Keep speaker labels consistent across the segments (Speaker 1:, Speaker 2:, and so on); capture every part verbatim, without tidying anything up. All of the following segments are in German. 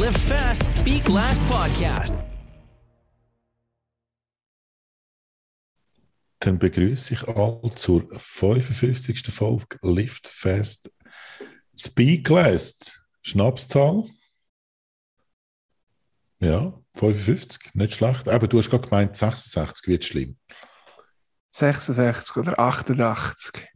Speaker 1: Live Fast, Speak Last podcast.
Speaker 2: Dann begrüße ich alle zur fünfundfünfzigsten Folge Live Fast, Speak Last. Schnapszahl? Ja, fünfundfünfzig, nicht schlecht. Aber du hast gerade gemeint, sechsundsechzig wird schlimm.
Speaker 3: sechsundsechzig oder achtundachtzig.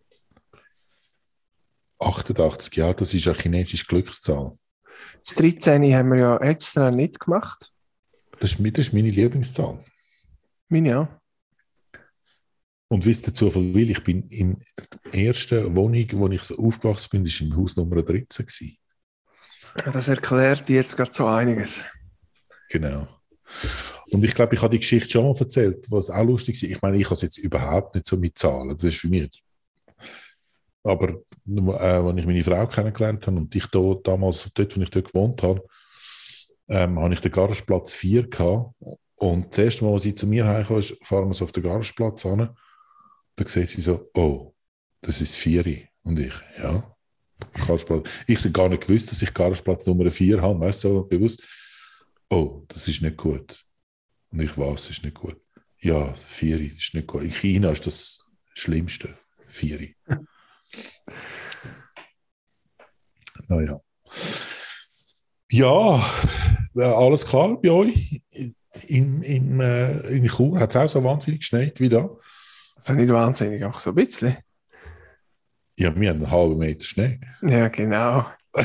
Speaker 2: achtundachtzig, ja, das ist eine chinesische Glückszahl.
Speaker 3: Das dreizehn haben wir ja extra nicht gemacht.
Speaker 2: Das ist, das ist meine Lieblingszahl.
Speaker 3: Meine auch.
Speaker 2: Und wie es der Zufall will, ich bin in der ersten Wohnung, wo ich so aufgewachsen bin, das war im Haus Nummer dreizehn gewesen.
Speaker 3: Das erklärt jetzt gerade so einiges.
Speaker 2: Genau. Und ich glaube, ich habe die Geschichte schon mal erzählt, was auch lustig war. Ich meine, ich habe es jetzt überhaupt nicht so mit Zahlen. Das ist für mich jetzt. Aber äh, als ich meine Frau kennengelernt habe und ich da, damals, dort, wo ich dort gewohnt habe, ähm, habe ich den Garageplatz vier gehabt. Und das erste Mal, als sie zu mir heimkam, ist, fahren wir so auf den Garageplatz an. Da sieht sie so, oh, das ist vier. Und ich, ja, Garageplatz. Ich habe gar nicht gewusst, dass ich Garageplatz Nummer vier habe. Weißt du, so bewusst, oh, das ist nicht gut. Und ich weiß, es ist nicht gut. Ja, vier ist nicht gut. In China ist das Schlimmste, vier. Naja. Ja, alles klar bei euch? In, in, äh, in Chur hat es auch so wahnsinnig geschneit wie da?
Speaker 3: Also nicht wahnsinnig, auch so ein bisschen.
Speaker 2: Ja, wir haben einen halben Meter Schnee.
Speaker 3: Ja, genau.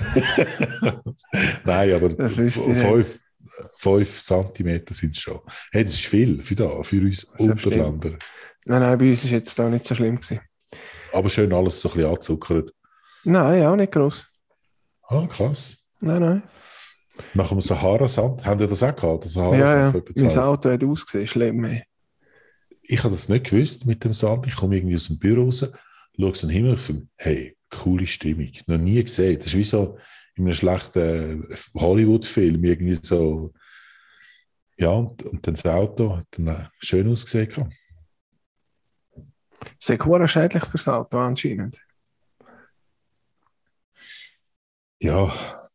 Speaker 2: Nein, aber
Speaker 3: Das wüsste ich
Speaker 2: fünf, fünf Zentimeter sind es schon. Hey, das ist viel für, da, für uns
Speaker 3: Das
Speaker 2: Unterländer.
Speaker 3: Nein, nein, bei uns war jetzt da nicht so schlimm gewesen.
Speaker 2: Aber schön alles so ein bisschen angezuckert.
Speaker 3: Nein, auch nicht gross.
Speaker 2: Ah, krass.
Speaker 3: Nein, nein.
Speaker 2: Nach dem Sahara-Sand, haben ihr das auch gehabt? Der
Speaker 3: Ja,
Speaker 2: Sahara-Sand
Speaker 3: ja.
Speaker 2: von etwa
Speaker 3: Mein
Speaker 2: zwei-
Speaker 3: Auto hat ausgesehen, schlimm. Ey.
Speaker 2: Ich habe das nicht gewusst mit dem Sand. Ich komme irgendwie aus dem Büro raus, schaue in den Himmel und finde, hey, coole Stimmung. Noch nie gesehen. Das ist wie so in einem schlechten Hollywood-Film. Irgendwie so. Ja, und, und dann das Auto hat dann schön ausgesehen.
Speaker 3: Sehr cool schädlich fürs Auto anscheinend.
Speaker 2: Ja,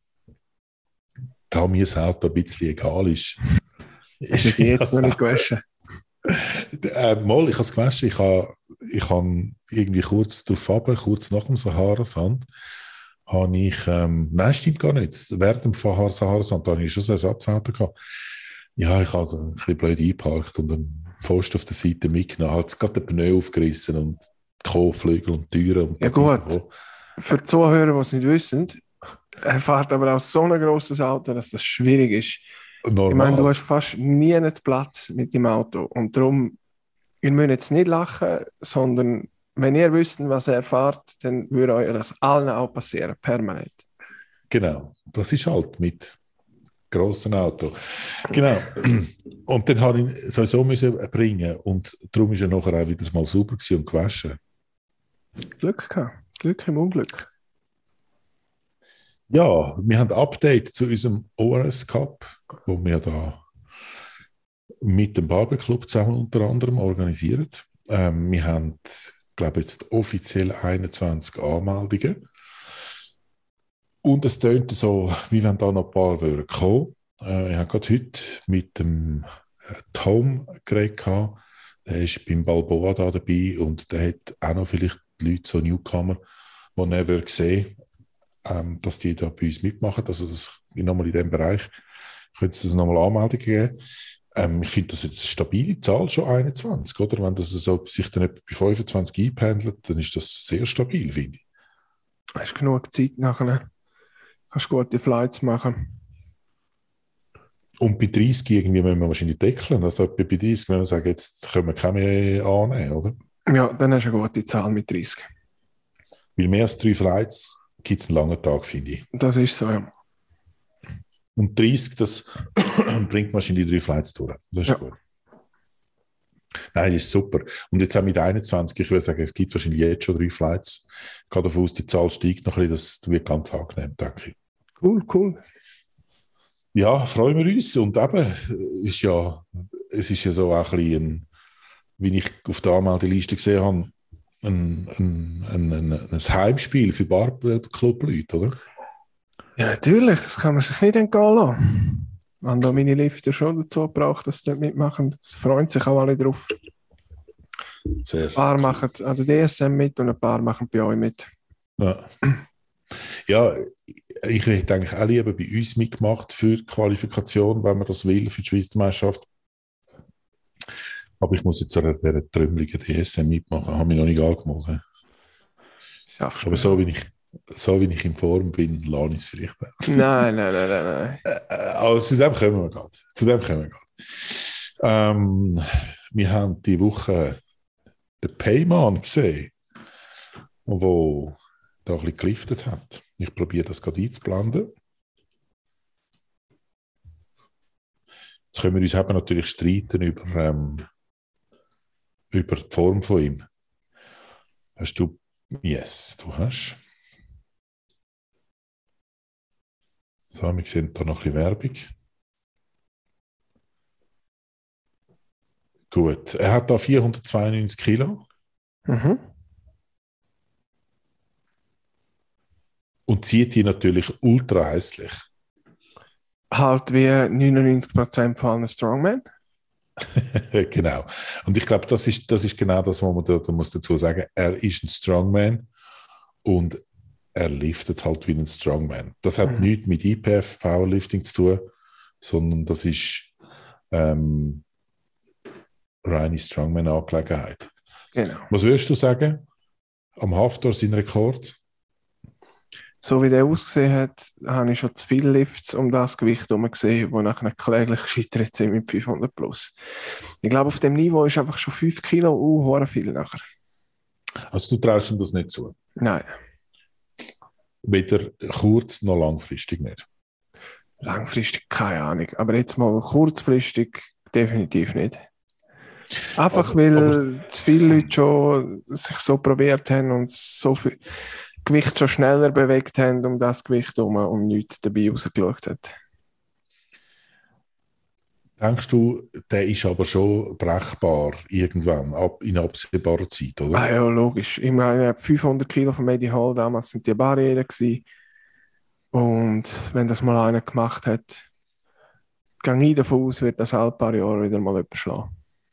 Speaker 2: da mir das Auto ein bisschen egal ist.
Speaker 3: Hast du sie jetzt noch nicht gewaschen?
Speaker 2: Äh, mal, ich habe es gewaschen. Ich habe, ich habe irgendwie kurz darauf runter, kurz nach dem Sahara-Sand, habe ich, ähm, nein, stimmt gar nicht. Während dem Sahara-Sand habe ich schon so ein Ersatzauto gehabt. Ja, ich habe so ein bisschen blöd eingeparkt und einen Pfosten auf der Seite mitgenommen. Hat gerade den Pneu aufgerissen und die Kotflügel und die Türen. Und
Speaker 3: Ja gut, für die Zuhörer, die es nicht wissen, er fährt aber auch so ein grosses Auto, dass das schwierig ist.
Speaker 2: Normal.
Speaker 3: Ich meine, du hast fast nie einen Platz mit dem Auto und darum, ihr müsst jetzt nicht lachen, sondern wenn ihr wüsst, was er fährt, dann würde euch das allen auch passieren, permanent.
Speaker 2: Genau, das ist halt mit grossen Auto. Genau. Und dann habe ich sowieso müssen bringen und darum ist er nachher auch wieder mal sauber gewesen und gewaschen.
Speaker 3: Glück gehabt. Glück im Unglück.
Speaker 2: Ja, wir haben ein Update zu unserem O R S Cup, wo wir da mit dem Barberclub zusammen unter anderem organisieren. Ähm, wir haben, glaube ich, jetzt offiziell einundzwanzig Anmeldungen. Und es tönt so, wie wenn da noch ein paar würden kommen. Äh, ich habe gerade heute mit dem äh, Tom geredet. Der ist beim Balboa da dabei und der hat auch noch vielleicht Leute, so Newcomer, die er würde sehen, ähm, dass die da bei uns mitmachen. Also das, nochmal in diesem Bereich könnte es nochmal Anmeldungen geben. Ähm, ich finde das jetzt eine stabile Zahl, schon einundzwanzig, oder? Wenn das so sich dann etwa bei fünfundzwanzig einpendelt, dann ist das sehr stabil, finde ich.
Speaker 3: Hast genug Zeit nachher. Kannst gute Flights machen.
Speaker 2: Und bei dreißig irgendwie müssen wir wahrscheinlich deckeln. Also bei dreißig müssen wir sagen, jetzt können wir keine mehr annehmen, oder?
Speaker 3: Ja, dann hast du eine gute Zahl mit dreißig.
Speaker 2: Weil mehr als drei Flights gibt es einen langen Tag, finde ich.
Speaker 3: Das ist so, ja.
Speaker 2: Und dreißig, das bringt wahrscheinlich drei Flights durch. Das ist
Speaker 3: Ja.
Speaker 2: gut. Nein, das ist super. Und jetzt auch mit einundzwanzig, ich würde sagen, es gibt wahrscheinlich jetzt schon drei Flights. Ich gehe davon aus, die Zahl steigt noch ein bisschen, das wird ganz angenehm, denke ich.
Speaker 3: Cool, cool.
Speaker 2: Ja, freuen wir uns. Und eben, ist ja, es ist ja so auch ein bisschen, ein, wie ich auf der Anmeldeliste gesehen habe, ein, ein, ein, ein, ein Heimspiel für Barberclub-Leute, oder?
Speaker 3: Ja, natürlich, das kann man sich nicht entgehen lassen. Haben da meine Lifter schon dazu gebracht, dass sie dort mitmachen. Es freuen sich auch alle drauf.
Speaker 2: Sehr.
Speaker 3: Ein paar machen an der D S M mit und ein paar machen bei euch mit.
Speaker 2: Ja. Ja, ich hätte eigentlich auch lieber bei uns mitgemacht für die Qualifikation, wenn man das will, für die Schweizer Meisterschaft. Aber ich muss jetzt an dieser trümmeligen D S M mitmachen, habe mich noch nicht angemeldet.
Speaker 3: Schaffst
Speaker 2: Aber so wie, ich, so wie ich in Form bin, lerne ich es vielleicht auch.
Speaker 3: Nein, nein, nein, nein, nein.
Speaker 2: Äh, also zu dem kommen wir gerade. Zu dem kommen wir gerade. Ähm, wir haben die Woche den Payman gesehen, der da ein bisschen geliftet hat. Ich probiere das gerade einzublenden. Jetzt können wir uns eben natürlich streiten über, ähm, über die Form von ihm. Hast du? Yes, du hast. So, wir sehen hier noch ein bisschen Werbung. Gut, er hat da vierhundertzweiundneunzig Kilo.
Speaker 3: Mhm.
Speaker 2: Und zieht die natürlich ultra hässlich.
Speaker 3: Halt wie neunundneunzig Prozent von allen Strongmen.
Speaker 2: Genau. Und ich glaube, das ist, das ist genau das, was man da, da muss dazu sagen. Er ist ein Strongman und er liftet halt wie ein Strongman. Das hat
Speaker 3: Mhm.
Speaker 2: nichts mit I P F, Powerlifting zu tun, sondern das ist ähm, reine Strongman-Angelegenheit.
Speaker 3: Genau.
Speaker 2: Was würdest du sagen? Am Haftor sein Rekord?
Speaker 3: So wie der ausgesehen hat, habe ich schon zu viele Lifts um das Gewicht herum gesehen, die nachher kläglich gescheitert sind mit fünfhundert plus. Ich glaube, auf dem Niveau ist einfach schon fünf Kilo uh, viel nachher.
Speaker 2: Also du traust ihm das nicht zu?
Speaker 3: Nein.
Speaker 2: Weder kurz- noch langfristig nicht?
Speaker 3: Langfristig keine Ahnung. Aber jetzt mal kurzfristig definitiv nicht. Einfach
Speaker 2: Aber-
Speaker 3: weil
Speaker 2: aber-
Speaker 3: zu viele Leute schon sich so probiert haben und so viel Gewicht schon schneller bewegt haben um das Gewicht herum und nichts dabei rausgeschaut hat.
Speaker 2: Denkst du, der ist aber schon brechbar irgendwann, ab, in absehbarer Zeit, oder?
Speaker 3: Ah ja, logisch. Ich meine, fünfhundert Kilo von Medi Hall, damals sind die Barrieren gewesen. Und wenn das mal einer gemacht hat, gehe ich davon aus, wird das alle paar Jahre wieder mal überschlagen.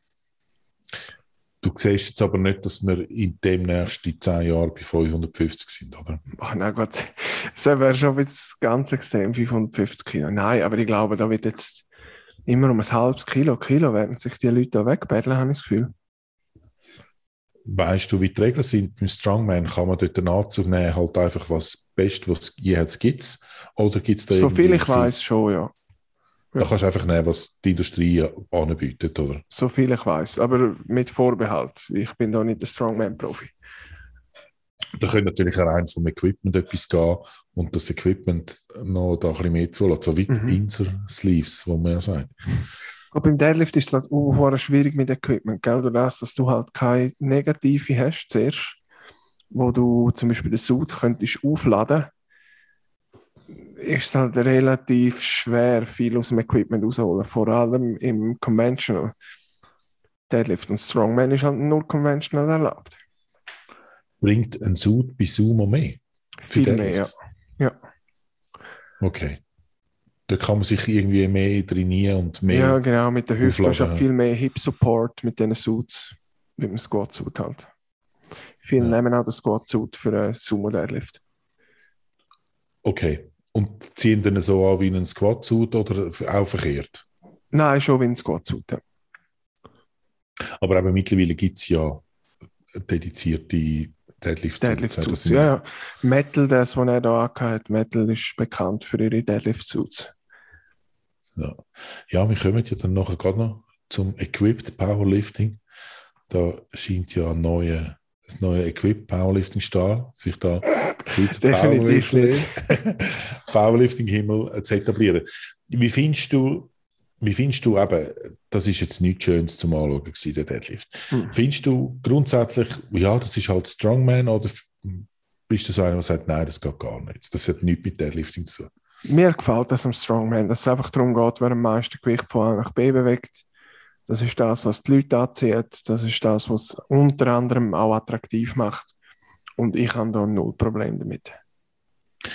Speaker 2: Du siehst jetzt aber nicht, dass wir in dem nächsten zehn Jahren bei fünfhundertfünfzig sind, oder?
Speaker 3: Ach nein, Gott, das wäre schon jetzt ganz extrem, fünfhundertfünfzig Kilo. Nein, aber ich glaube, da wird jetzt immer um ein halbes Kilo, Kilo werden sich die Leute da wegbetteln, habe ich das Gefühl.
Speaker 2: Weißt du, wie die Regeln sind? Beim Strongman kann man dort einen Anzug nehmen, halt einfach was Beste, was es je gibt. Oder gibt es da
Speaker 3: So viel ich
Speaker 2: irgendwie-
Speaker 3: weiß schon, ja.
Speaker 2: Da kannst du einfach nehmen, was die Industrie anbietet, oder?
Speaker 3: So viel ich weiß, aber mit Vorbehalt. Ich bin da nicht der Strongman-Profi.
Speaker 2: Da könnte natürlich auch rein vom Equipment etwas gehen und das Equipment noch da ein bisschen mehr zulassen. So wie
Speaker 3: Mhm.
Speaker 2: die Inser-Sleeves, wo man ja sagt.
Speaker 3: Und beim Deadlift ist es halt uh, schwierig mit Equipment, gell? Durch das, dass du halt keine Negative hast zuerst, wo du zum Beispiel den Suit könntest aufladen, ist es halt relativ schwer, viel aus dem Equipment rausholen. Vor allem im Conventional Deadlift. Und Strongman ist halt nur Conventional erlaubt.
Speaker 2: Bringt ein Suit bei Sumo mehr? Für
Speaker 3: Viel mehr, ja.
Speaker 2: Deadlift?
Speaker 3: ja.
Speaker 2: Okay. Da kann man sich irgendwie mehr trainieren und mehr...
Speaker 3: Ja, genau, mit der Hüfte hast du
Speaker 2: aufladen.
Speaker 3: halt viel mehr Hip-Support mit diesen Suits, mit dem Squat-Suit halt. Viele
Speaker 2: Ja.
Speaker 3: nehmen auch den Squat-Suit für einen Sumo-Deadlift.
Speaker 2: Okay. Und ziehen dann so an wie einen Squat-Suit oder auch verkehrt?
Speaker 3: Nein, schon wie ein Squat-Suit. Ja.
Speaker 2: Aber eben mittlerweile gibt es ja dedizierte Deadlift-Suits.
Speaker 3: Deadlift-Suits,
Speaker 2: Das sind-
Speaker 3: ja, ja. Metal, das, was er da angehört, Metal ist bekannt für ihre Deadlift-Suits.
Speaker 2: Ja. ja, wir kommen ja dann nachher gerade noch zum Equipped Powerlifting. Da scheint ja ein neuer, ein neuer Equipped Powerlifting Star sich da Schweizer
Speaker 3: Definitiv
Speaker 2: Powerlifting, Powerlifting-Himmel zu etablieren. Wie findest du, wie findest du eben, das ist jetzt nichts Schönes zum Anschauen gewesen, der Deadlift.
Speaker 3: Hm.
Speaker 2: Findest du grundsätzlich, ja, das ist halt Strongman, oder bist du so einer, der sagt, nein, das geht gar nicht. Das hat nichts mit Deadlifting zu tun.
Speaker 3: Mir gefällt das am Strongman, dass es einfach darum geht, wer am meisten Gewicht von A nach B bewegt. Das ist das, was die Leute anzieht. Das ist das, was es unter anderem auch attraktiv macht. Und ich habe da null Problem damit.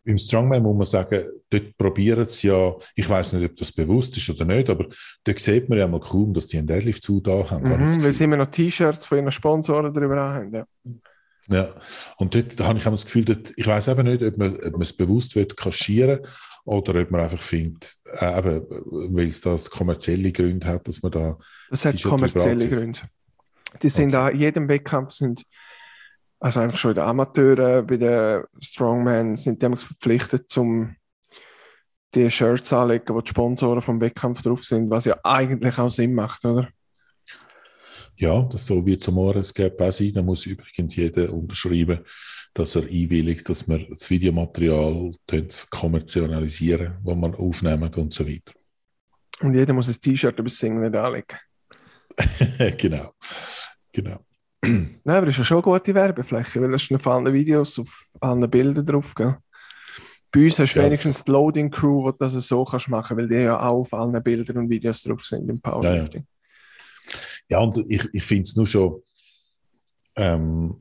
Speaker 2: Im Strongman muss man sagen, dort probieren sie ja, ich weiß nicht, ob das bewusst ist oder nicht, aber dort sieht man ja mal kaum, dass die einen Deadlift-Zu da haben.
Speaker 3: Mhm, weil sie immer noch T-Shirts von ihren Sponsoren darüber haben. Ja.
Speaker 2: Ja, und dort habe ich auch das Gefühl, dort, ich weiß eben nicht, ob man, ob man es bewusst will kaschieren oder ob man einfach findet, äh, eben, weil es das kommerzielle Gründe hat, dass man da...
Speaker 3: Das hat kommerzielle Gründe. Die sind
Speaker 2: Okay.
Speaker 3: da, in jedem Wettkampf sind, also eigentlich schon in den Amateuren, bei den Strongmen, sind die verpflichtet, zum die Shirts anlegen, wo die Sponsoren vom Wettkampf drauf sind, was ja eigentlich auch Sinn macht, oder?
Speaker 2: Ja, das soll wie zum Moresgap auch sein. Da muss übrigens jeder unterschreiben, dass er einwilligt, dass wir das Videomaterial kommerzialisieren, das wir aufnehmen und so weiter.
Speaker 3: Und jeder muss ein T-Shirt über das Singen nicht anlegen.
Speaker 2: Genau, genau.
Speaker 3: Nein, aber das ist ja schon eine gute Werbefläche, weil das ist auf allen Videos, auf allen Bildern drauf. Gell? Bei uns hast du
Speaker 2: Ja,
Speaker 3: wenigstens die Loading Crew, wo du das so kannst machen, weil die ja auch auf allen Bildern und Videos drauf sind im Powerlifting.
Speaker 2: Ja, ja. Ja, und ich, ich finde es nur schon, ähm,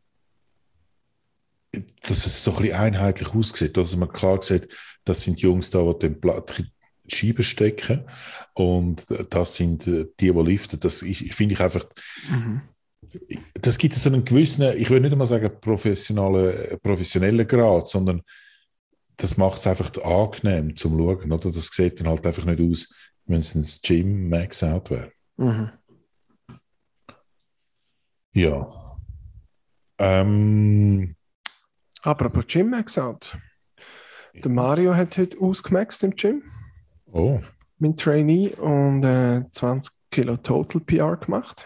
Speaker 2: dass es so ein bisschen einheitlich aussieht, dass man klar sieht, das sind die Jungs da, die den Blatt die Scheiben stecken und das sind die, die liften. Das ich, ich finde ich einfach,
Speaker 3: Mhm.
Speaker 2: das gibt so einen gewissen, ich will nicht einmal sagen professionellen, professionellen Grad, sondern das macht es einfach angenehm zum Schauen. Oder? Das sieht dann halt einfach nicht aus, wenn es ein Gym Max Out wäre.
Speaker 3: Mhm.
Speaker 2: Ja. Ähm,
Speaker 3: Apropos Gym Max Out. Der Mario hat heute ausgemaxt im Gym.
Speaker 2: oh.
Speaker 3: Mein Trainee und äh, zwanzig Kilo Total P R gemacht.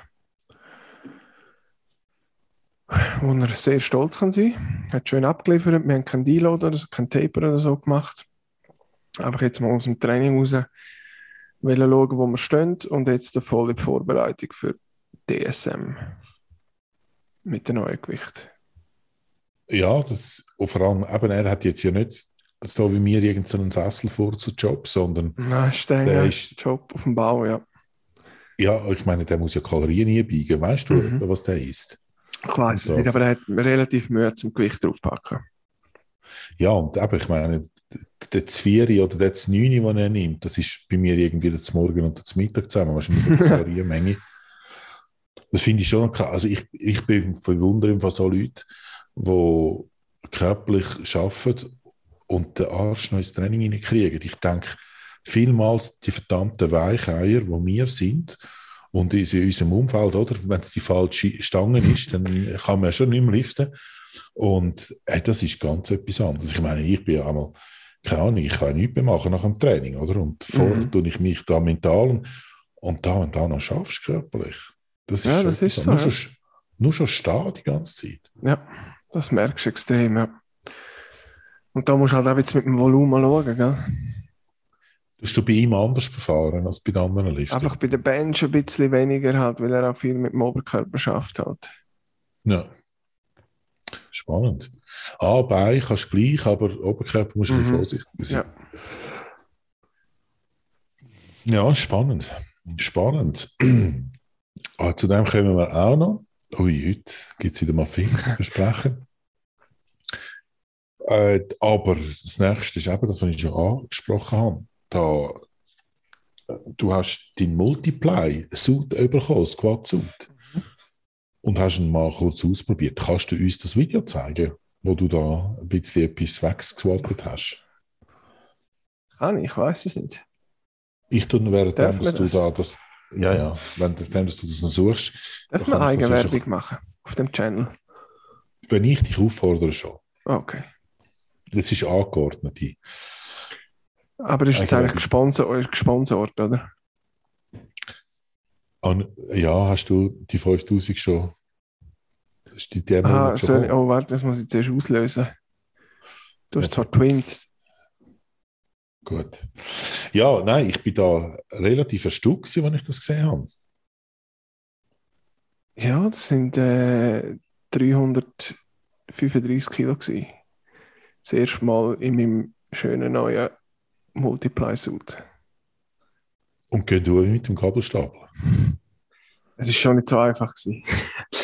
Speaker 3: Wo er sehr stolz kann sein. Hat schön abgeliefert. Wir haben keinen Deload oder so, keinen Taper oder so gemacht. Einfach jetzt mal aus dem Training raus wollen schauen, wo wir stehen und jetzt eine volle Vorbereitung für D S M mit dem neuen Gewicht.
Speaker 2: Ja, das, und vor allem, eben, er hat jetzt ja nicht so wie mir irgendeinen Sessel vor zu Job, sondern
Speaker 3: Nein, strenger
Speaker 2: der ist,
Speaker 3: Job auf dem Bau, ja.
Speaker 2: ja, ich meine, der muss ja Kalorien einbiegen. Weißt du,
Speaker 3: Mhm.
Speaker 2: was der isst?
Speaker 3: Ich weiß es nicht, aber er hat relativ Mühe zum Gewicht draufpacken.
Speaker 2: Ja, und eben, ich meine, der Zvieri oder der Znüni, den er nimmt, das ist bei mir irgendwie der Morgen und der Mittag zusammen. Wahrscheinlich von der Kalorienmenge. Das finde ich schon krass. Also ich, ich bin verwundert von so Leuten, die körperlich arbeiten und den Arsch noch ins Training hineinkriegen. Ich denke, vielmals die verdammten Weicheier, die wir sind, und in unserem Umfeld, oder? Wenn es die falsche Stange ist, dann kann man ja schon nicht mehr liften. Und äh, das ist ganz etwas anderes. Ich meine, ich bin ja einmal, keine Ahnung, ich kann nichts mehr machen nach dem Training, oder? Und vorher
Speaker 3: Mhm.
Speaker 2: tue ich mich da mental und, und da und da noch schaffst körperlich. Das ist
Speaker 3: Ja,
Speaker 2: schon
Speaker 3: das ist
Speaker 2: etwas
Speaker 3: so,
Speaker 2: anderes.
Speaker 3: ja.
Speaker 2: Nur, schon, nur schon stehen die ganze Zeit.
Speaker 3: Ja, das merkst du extrem, ja. Und da musst du halt auch jetzt mit dem Volumen schauen, gell?
Speaker 2: Tust du bei ihm anders verfahren als bei den anderen Liften?
Speaker 3: Einfach bei der Bench ein bisschen weniger halt, weil er auch viel mit dem Oberkörper schafft halt.
Speaker 2: Ja. Spannend. Ah, Bein kannst du gleich, aber Oberkörper musst du ein bisschen
Speaker 3: Mhm.
Speaker 2: vorsichtig sein.
Speaker 3: Ja.
Speaker 2: Ja, spannend. Spannend. Ah, zu dem kommen wir auch noch. Ui, heute gibt es wieder mal viel zu besprechen. Äh, aber das nächste ist eben das, was ich schon angesprochen habe. Da, du hast deinen Multiply-Suit bekommen, Squat-Suit. Und hast ihn mal kurz ausprobiert. Kannst du uns das Video zeigen, wo du da ein bisschen etwas weggesquattet hast?
Speaker 3: Kann ich, ich weiß es nicht.
Speaker 2: Ich tue während
Speaker 3: Darf
Speaker 2: dem, dass
Speaker 3: man
Speaker 2: du
Speaker 3: das?
Speaker 2: da das... Ja, ja, während dem, dass du das noch suchst.
Speaker 3: Darf
Speaker 2: da
Speaker 3: man
Speaker 2: kann ich das ja
Speaker 3: Eigenwerbung
Speaker 2: schon-
Speaker 3: machen auf dem Channel?
Speaker 2: Wenn ich dich auffordere, schon.
Speaker 3: Okay.
Speaker 2: Es ist angeordnet.
Speaker 3: Aber ist jetzt
Speaker 2: Eigenwerbung.
Speaker 3: eigentlich gesponsert, gesponsert, oder?
Speaker 2: Und, ja, hast du die fünftausend schon? Das ist die Demo
Speaker 3: Aha,
Speaker 2: schon
Speaker 3: soll ich,
Speaker 2: gekommen?
Speaker 3: oh, warte, das muss ich zuerst auslösen. Du hast
Speaker 2: Ja.
Speaker 3: zwar twinnt.
Speaker 2: Gut. Ja, nein, ich bin da relativ erstaunt gewesen, als ich das gesehen habe.
Speaker 3: Ja, das sind äh, dreihundertfünfunddreißig Kilo gewesen. Das erste Mal in meinem schönen neuen Multiply-Suit.
Speaker 2: Und gehen du mit dem Gabelstapler?
Speaker 3: Es ist schon nicht so einfach gewesen.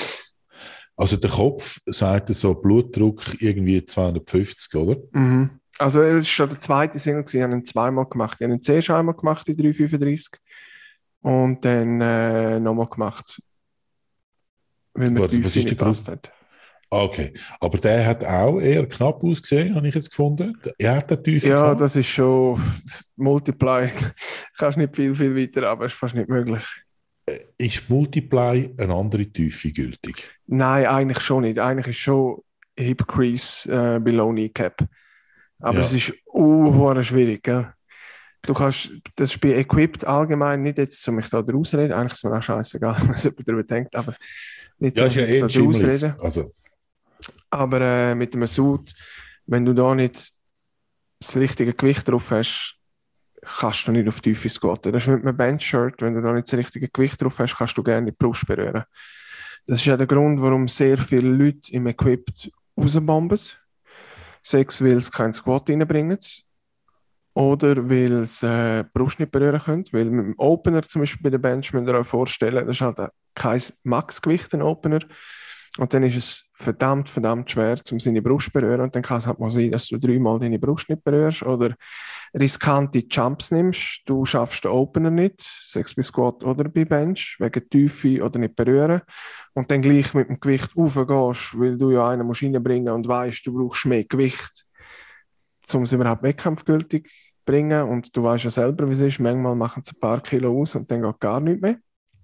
Speaker 2: Also der Kopf sagt so Blutdruck irgendwie zweihundertfünfzig, oder?
Speaker 3: Mhm. Also es war schon der zweite Single, ich habe ihn zweimal gemacht. Ich habe ihn zuerst einmal gemacht in drei fünfunddreißig und dann äh, nochmal gemacht, weil mir die
Speaker 2: Was
Speaker 3: Tiefe
Speaker 2: ist der
Speaker 3: nicht gepasst
Speaker 2: Grund?
Speaker 3: hat.
Speaker 2: Ah, okay. Aber der hat auch eher knapp ausgesehen, habe ich jetzt gefunden. Er hat eine Tiefe
Speaker 3: Ja,
Speaker 2: gehabt.
Speaker 3: das ist schon Multiply. Kannst nicht viel, viel weiter, aber es ist fast nicht möglich.
Speaker 2: Ist Multiply eine andere Tiefe gültig?
Speaker 3: Nein, eigentlich schon nicht. Eigentlich ist schon Hip Crease äh, below Knee Cap. Aber
Speaker 2: Ja.
Speaker 3: es ist uh, schwierig, gell? Du kannst, das ist bei Equipped allgemein nicht jetzt, um mich da draus reden, eigentlich ist mir auch scheißegal, was jemand darüber denkt, aber nicht
Speaker 2: Ja,
Speaker 3: so,
Speaker 2: ist ja
Speaker 3: dass
Speaker 2: eh
Speaker 3: ich
Speaker 2: ein
Speaker 3: da draus
Speaker 2: Gymlift.
Speaker 3: rede.
Speaker 2: Also,
Speaker 3: Aber äh, mit einem Suit, wenn du da nicht das richtige Gewicht drauf hast, kannst du nicht auf die Tiefe squatten. Das ist mit einem Bench-Shirt, wenn du da nicht das richtige Gewicht drauf hast, kannst du gerne die Brust berühren. Das ist ja der Grund, warum sehr viele Leute im Equipped rausbomben. Sechs, weil sie keinen Squat reinbringen. Oder weil sie äh, die Brust nicht berühren können. Weil mit dem Opener, zum Beispiel bei der Bench, müsst ihr euch vorstellen, das ist halt kein Maxgewicht, ein Opener. Und dann ist es verdammt, verdammt schwer, um seine Brust zu berühren. Und dann kann es halt mal sein, dass du dreimal deine Brust nicht berührst oder riskante Jumps nimmst. Du schaffst den Opener nicht, sechs bei Squat oder bei Bench, wegen Tiefe oder nicht berühren. Und dann gleich mit dem Gewicht raufgehst, weil du ja einen musst reinbringen und weißt, du brauchst mehr Gewicht, um es überhaupt wettkampfgültig zu bringen. Und du weißt ja selber, wie es ist. Manchmal machen es ein paar Kilo aus und dann geht gar nichts mehr.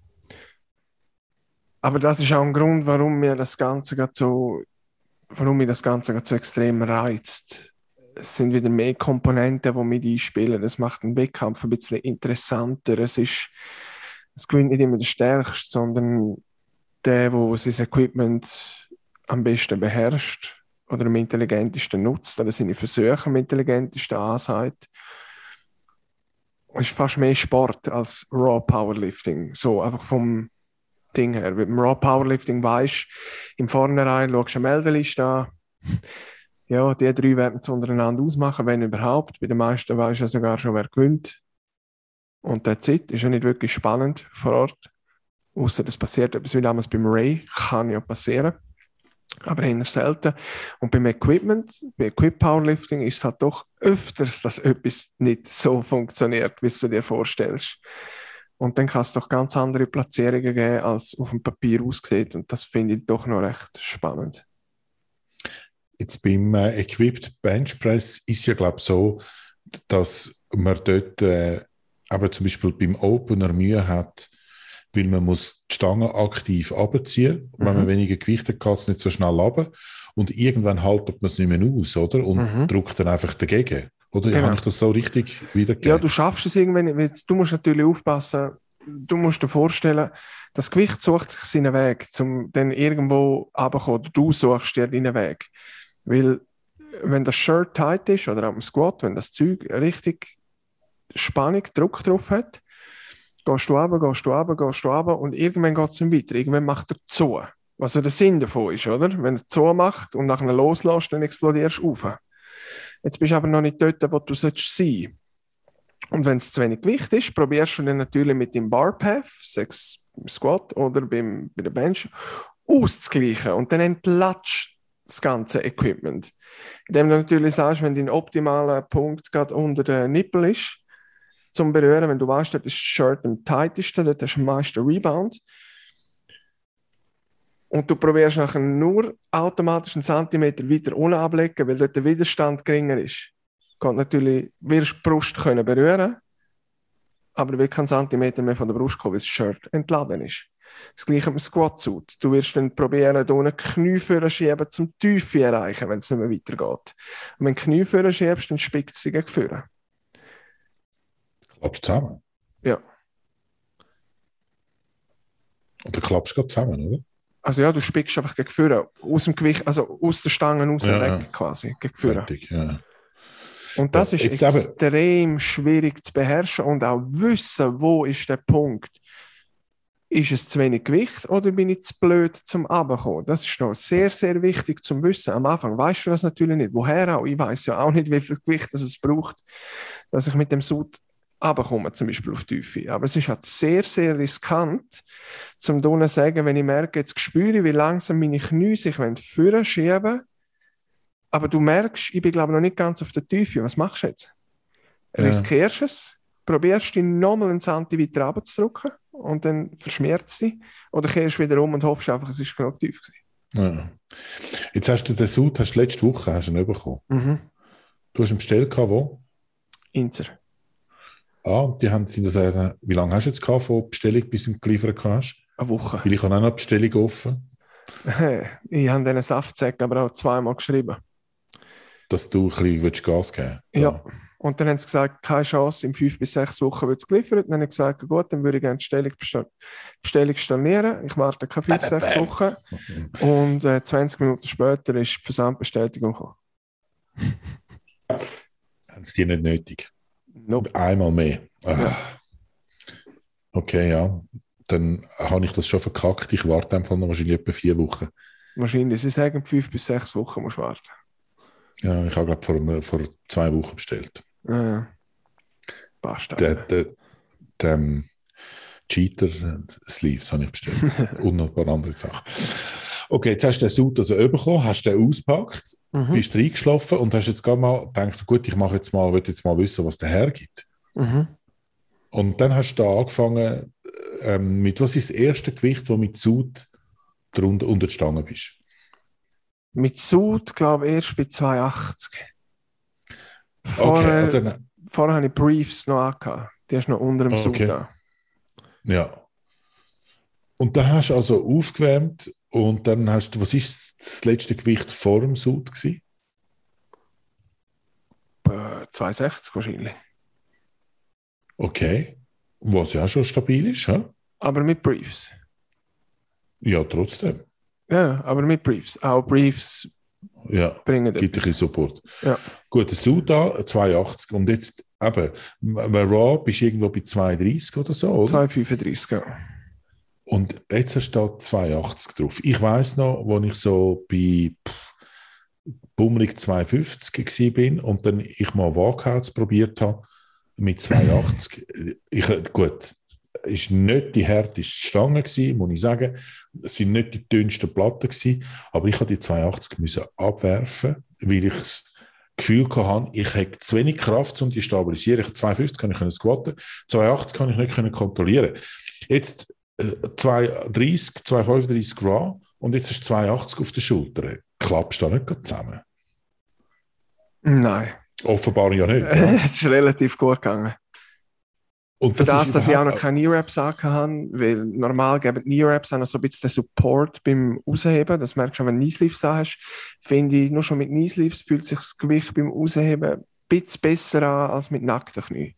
Speaker 3: Aber das ist auch ein Grund, warum mir das Ganze gerade so, warum mich das Ganze gerade so extrem reizt. Es sind wieder mehr Komponenten, die mit einspielen. Das macht den Wettkampf ein bisschen interessanter. Es ist, es gewinnt nicht immer der Stärkste, sondern der, der sein Equipment am besten beherrscht oder am intelligentesten nutzt oder seine Versuche am intelligentesten ansagt. Es ist fast mehr Sport als Raw Powerlifting. So einfach vom Ding her. Mit dem Raw Powerlifting weisst im Vornherein, schaust du eine Meldeliste an. Ja, die drei werden es untereinander ausmachen, wenn überhaupt. Bei den meisten weisst du ja sogar schon, wer gewinnt. Und der Zeit ist ja nicht wirklich spannend vor Ort. Außer es passiert etwas wie damals beim Ray. Kann ja passieren. Aber eher selten. Und beim Equipment, bei Equip Powerlifting ist es halt doch öfters, dass etwas nicht so funktioniert, wie du dir vorstellst. Und dann kann es doch ganz andere Platzierungen geben, als auf dem Papier aussieht. Und das finde ich doch noch recht spannend.
Speaker 2: Jetzt beim äh, Equipped Bench Press ist ja, glaube ich, so, dass man dort äh, aber zum Beispiel beim Opener Mühe hat, weil man muss die Stange aktiv runterziehen. Mhm. Wenn man weniger Gewicht hat, kann es nicht so schnell runter. Und irgendwann haltet man es nicht mehr aus, oder? Und mhm. drückt dann einfach dagegen. Oder genau. Habe ich das so richtig wiedergegeben?
Speaker 3: Ja, du schaffst es irgendwann. Du musst natürlich aufpassen. Du musst dir vorstellen, das Gewicht sucht sich seinen Weg, um dann irgendwo runterzukommen. Du suchst dir deinen Weg. Weil, wenn das Shirt tight ist oder am Squat, wenn das Zeug richtig Spannung, Druck drauf hat, gehst du runter, gehst du runter, gehst du runter und irgendwann geht es ihm weiter. Irgendwann macht er zu. Was ja der Sinn davon ist, oder? Wenn er zu macht und nachher loslässt, dann explodierst du auf. Jetzt bist du aber noch nicht dort, wo du sein sollst. Und wenn es zu wenig Gewicht ist, probierst du dann natürlich mit dem Barpath, sechs Squat oder beim, bei der Bench, auszugleichen. Und dann entlatscht das ganze Equipment. Indem du natürlich sagst, wenn dein optimaler Punkt gerade unter den Nippel ist, zum Berühren, wenn du weißt, dort ist das Shirt am tightesten, dort hast du am meisten Rebound. Und du probierst nachher nur automatisch einen Zentimeter weiter unten ablegen, weil dort der Widerstand geringer ist. Du kannst natürlich, wirst die Brust können berühren, aber du willst keinen Zentimeter mehr von der Brust kommen, weil das Shirt entladen ist. Das gleiche mit dem Squat-Suit. Du wirst dann probieren, hier eine Knie vorschieben, um die Tiefe erreichen, wenn es nicht mehr weitergeht. Und wenn du Knie vorschiebst, dann spickt es dich gegen vorne.
Speaker 2: Klappst du zusammen?
Speaker 3: Ja.
Speaker 2: Oder klappst du zusammen, oder?
Speaker 3: Also ja, du spickst einfach gegen vorne, aus dem Gewicht, also aus der Stange raus
Speaker 2: ja,
Speaker 3: weg
Speaker 2: ja.
Speaker 3: quasi, gegen vorne.
Speaker 2: Fertig, ja.
Speaker 3: Und das
Speaker 2: ja,
Speaker 3: ist extrem aber schwierig zu beherrschen und auch wissen, wo ist der Punkt. Ist es zu wenig Gewicht oder bin ich zu blöd zum Runterkommen? Das ist noch sehr, sehr wichtig zum Wissen. Am Anfang weißt du das natürlich nicht. Woher auch? Ich weiß ja auch nicht, wie viel Gewicht es braucht, dass ich mit dem Suit runterkomme, zum Beispiel auf die Tiefe. Aber es ist halt sehr, sehr riskant, zum zu sagen, wenn ich merke, jetzt spüre ich, wie langsam meine Knie sich vorne schieben, aber du merkst, ich bin glaube noch nicht ganz auf der Tiefe. Was machst du jetzt?
Speaker 2: Ja.
Speaker 3: Riskierst es? Probierst du nochmal einen Santi weiter runterzudrücken und dann verschmiert es dich? Oder kehrst du wieder um und hoffst einfach, es ist genug tief gewesen?
Speaker 2: Ja. Jetzt hast du den Sud, hast du letzte Woche hast du ihn bekommen.
Speaker 3: Mhm.
Speaker 2: Du hast ihn bestellt, wo?
Speaker 3: Inzer.
Speaker 2: Ah, und die haben sie gesagt, wie lange hast du jetzt gehabt von Bestellung, bis du ihn geliefert hast?
Speaker 3: Eine Woche.
Speaker 2: Weil ich habe auch noch eine Bestellung offen,
Speaker 3: Ich habe diesen Saftsäck aber auch zweimal geschrieben.
Speaker 2: dass du ein bisschen Gas geben willst.
Speaker 3: Ja. Und dann haben sie gesagt, keine Chance, in fünf bis sechs Wochen wird es geliefert. Dann habe ich gesagt, gut, dann würde ich gerne die Bestellung, bestell- Bestellung stornieren. Ich warte keine fünf, sechs Wochen. Und äh, zwanzig Minuten später ist die Versandbestätigung gekommen.
Speaker 2: Haben sie die nicht nötig?
Speaker 3: Nope.
Speaker 2: Einmal mehr. Ah.
Speaker 3: Ja.
Speaker 2: Okay, ja. Dann habe ich das schon verkackt. Ich warte einfach noch wahrscheinlich etwa vier Wochen.
Speaker 3: Wahrscheinlich. Sie sagen, fünf bis sechs Wochen musst du warten.
Speaker 2: Ja, ich habe, glaube vor, vor zwei Wochen bestellt.
Speaker 3: Ja. Passt.
Speaker 2: Der, der, der ähm, Cheater Sleeves habe ich bestellt. Und noch ein paar andere Sachen. Okay, jetzt hast du den Sud also bekommen, hast den ausgepackt,
Speaker 3: Mhm.
Speaker 2: bist reingeschlafen und hast jetzt gerade mal gedacht, gut, ich mache jetzt mal, will jetzt mal wissen, was der hergibt.
Speaker 3: Mhm.
Speaker 2: Und dann hast du da angefangen, ähm, mit was ist das erste Gewicht, wo mit Sud drunter unter die Stange bist?
Speaker 3: Mit Sud, glaube ich, erst bei zwei achtzig.
Speaker 2: Okay,
Speaker 3: Vorher,
Speaker 2: und dann,
Speaker 3: vorher habe ich Briefs noch angehabt. Die hast du noch unter dem Sud
Speaker 2: Okay.
Speaker 3: an.
Speaker 2: ja. Und dann hast du also aufgewärmt und dann hast du, was ist das letzte Gewicht vor dem Sud gewesen?
Speaker 3: Äh, zwei sechzig wahrscheinlich.
Speaker 2: Okay, was ja schon stabil ist, hä?
Speaker 3: Aber mit Briefs.
Speaker 2: Ja, trotzdem.
Speaker 3: Ja, aber mit Briefs. Auch Briefs
Speaker 2: Ja,
Speaker 3: bringen
Speaker 2: gibt ein
Speaker 3: etwas.
Speaker 2: bisschen Support.
Speaker 3: Ja.
Speaker 2: Gut, der Sud da, zwei achtzig und jetzt eben, bei Raw bist du irgendwo bei zwei dreißig oder so, oder?
Speaker 3: zwei fünfunddreißig, ja.
Speaker 2: Und jetzt hast du da zwei achtzig drauf. Ich weiss noch, als ich so bei pff, bummelig zwei fünfzig war und dann ich mal Walkouts probiert habe mit zwei achtzig. ich, gut, es war nicht die härteste Stange gewesen, muss ich sagen. Es waren nicht die dünnsten Platten gewesen, aber ich musste die zwei achtzig müssen abwerfen, weil ich das Gefühl hatte, ich hätte zu wenig Kraft, um die zu stabilisieren. Ich zwei fünfzig kann ich squatten, zwei achtzig kann ich nicht kontrollieren. Jetzt äh, zwei dreißig, zwei fünfunddreißig Grad und jetzt hast du zwei achtzig auf der Schulter. Klappst du da nicht gerade zusammen?
Speaker 3: Nein.
Speaker 2: Offenbar ja nicht. Ja.
Speaker 3: Es ist relativ gut gegangen.
Speaker 2: Und
Speaker 3: Für das,
Speaker 2: ist
Speaker 3: dass ich auch noch
Speaker 2: überhaupt-
Speaker 3: keine Knee-Wraps habe, weil normal geben Knee-Wraps auch noch so ein bisschen den Support beim Rausheben. Das merkst du, wenn du Knee-Sleeves hast. Finde ich, nur schon mit Knee-Sleeves fühlt sich das Gewicht beim Rausheben ein bisschen besser an als mit nackten Knie.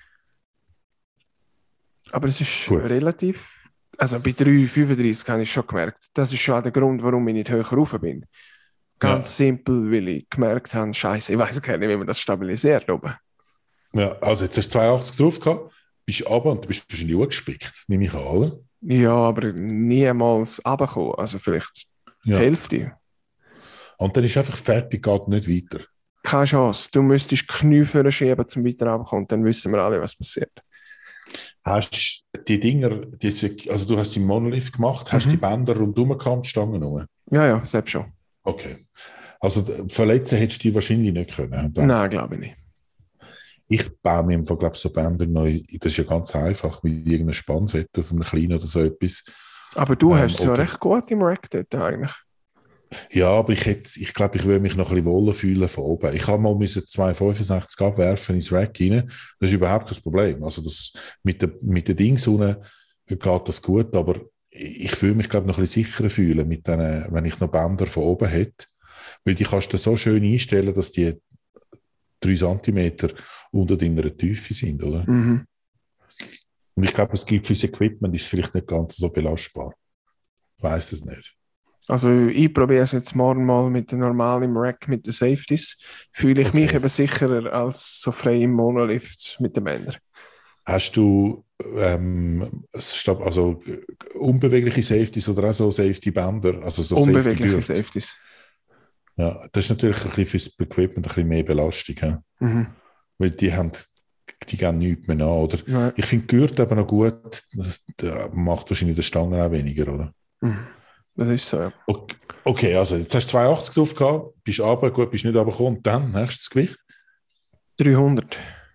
Speaker 3: Aber es ist
Speaker 2: Gut.
Speaker 3: relativ. Also bei drei fünfunddreißig habe ich schon gemerkt. Das ist schon auch der Grund, warum ich nicht höher rauf bin. Ganz
Speaker 2: Ja.
Speaker 3: simpel, weil ich gemerkt habe, Scheiße, ich weiß gar nicht, wie man das stabilisiert oben.
Speaker 2: Ja, also jetzt hast du zwei achtzig drauf gehabt, bist runter und du bist wahrscheinlich auch gespickt, nehme ich an, oder?
Speaker 3: Ja, aber niemals runtergekommen. Also vielleicht
Speaker 2: Ja.
Speaker 3: die Hälfte.
Speaker 2: Und dann ist einfach fertig, geht nicht weiter.
Speaker 3: Keine Chance. Du müsstest Knie schieben, zum weiter runterkommen. Dann wissen wir alle, was passiert.
Speaker 2: Hast die Dinger, diese, also du hast die Monolift gemacht, hast
Speaker 3: Mhm.
Speaker 2: die Bänder rundherum gehabt, die Stangen rum?
Speaker 3: Ja, ja, selbst schon.
Speaker 2: Okay. Also d- verletzen hättest du die wahrscheinlich nicht können. Dann-
Speaker 3: Nein, glaube ich nicht.
Speaker 2: Ich baue mir im Fall, glaube ich, so Bänder neu. Das ist ja ganz einfach, mit irgendeinem Spannset, also einem kleinen oder so etwas.
Speaker 3: Aber du
Speaker 2: Ähm,
Speaker 3: hast es ja
Speaker 2: oder-
Speaker 3: recht gut im Rack dort eigentlich.
Speaker 2: Ja, aber ich, hätte, ich glaube, ich würde mich noch ein bisschen wohler fühlen von oben. Ich habe mal müssen zwei fünfundsechzig abwerfen ins Rack rein. Das ist überhaupt kein Problem. Also das, mit der, mit der Dings unten geht das gut, aber ich fühle mich, glaube ich, noch ein bisschen sicherer fühlen, mit denen, wenn ich noch Bänder von oben hätte. Weil die kannst du so schön einstellen, dass die drei Zentimeter unter deiner Tiefe sind, oder?
Speaker 3: Mhm.
Speaker 2: Und ich glaube, es gibt für das Equipment ist vielleicht nicht ganz so belastbar. Ich weiss es nicht.
Speaker 3: Also ich probiere es jetzt morgen mal mit den normalen Rack, mit den Safeties. Fühle ich
Speaker 2: Okay.
Speaker 3: mich eben sicherer als so frei im Monolift mit den Bändern.
Speaker 2: Hast du ähm, stab- also äh, unbewegliche Safeties oder auch so Safety-Bänder? Also so
Speaker 3: Unbewegliche
Speaker 2: Safety-Gürtel?
Speaker 3: Safeties.
Speaker 2: Ja, das ist natürlich ein bisschen fürs Equipment ein bisschen mehr Belastung. He?
Speaker 3: Mhm.
Speaker 2: Weil die haben, die gehen nichts mehr an, oder?
Speaker 3: Ja.
Speaker 2: Ich finde Gürtel aber noch gut, das, das macht wahrscheinlich die Stangen auch weniger, oder?
Speaker 3: Mhm. Das ist so, ja.
Speaker 2: Okay, okay, also jetzt hast du zweiundachtzig drauf gehabt, bist runter, gut, bist nicht runtergekommen und dann, nächstes Gewicht,
Speaker 3: dreihundert.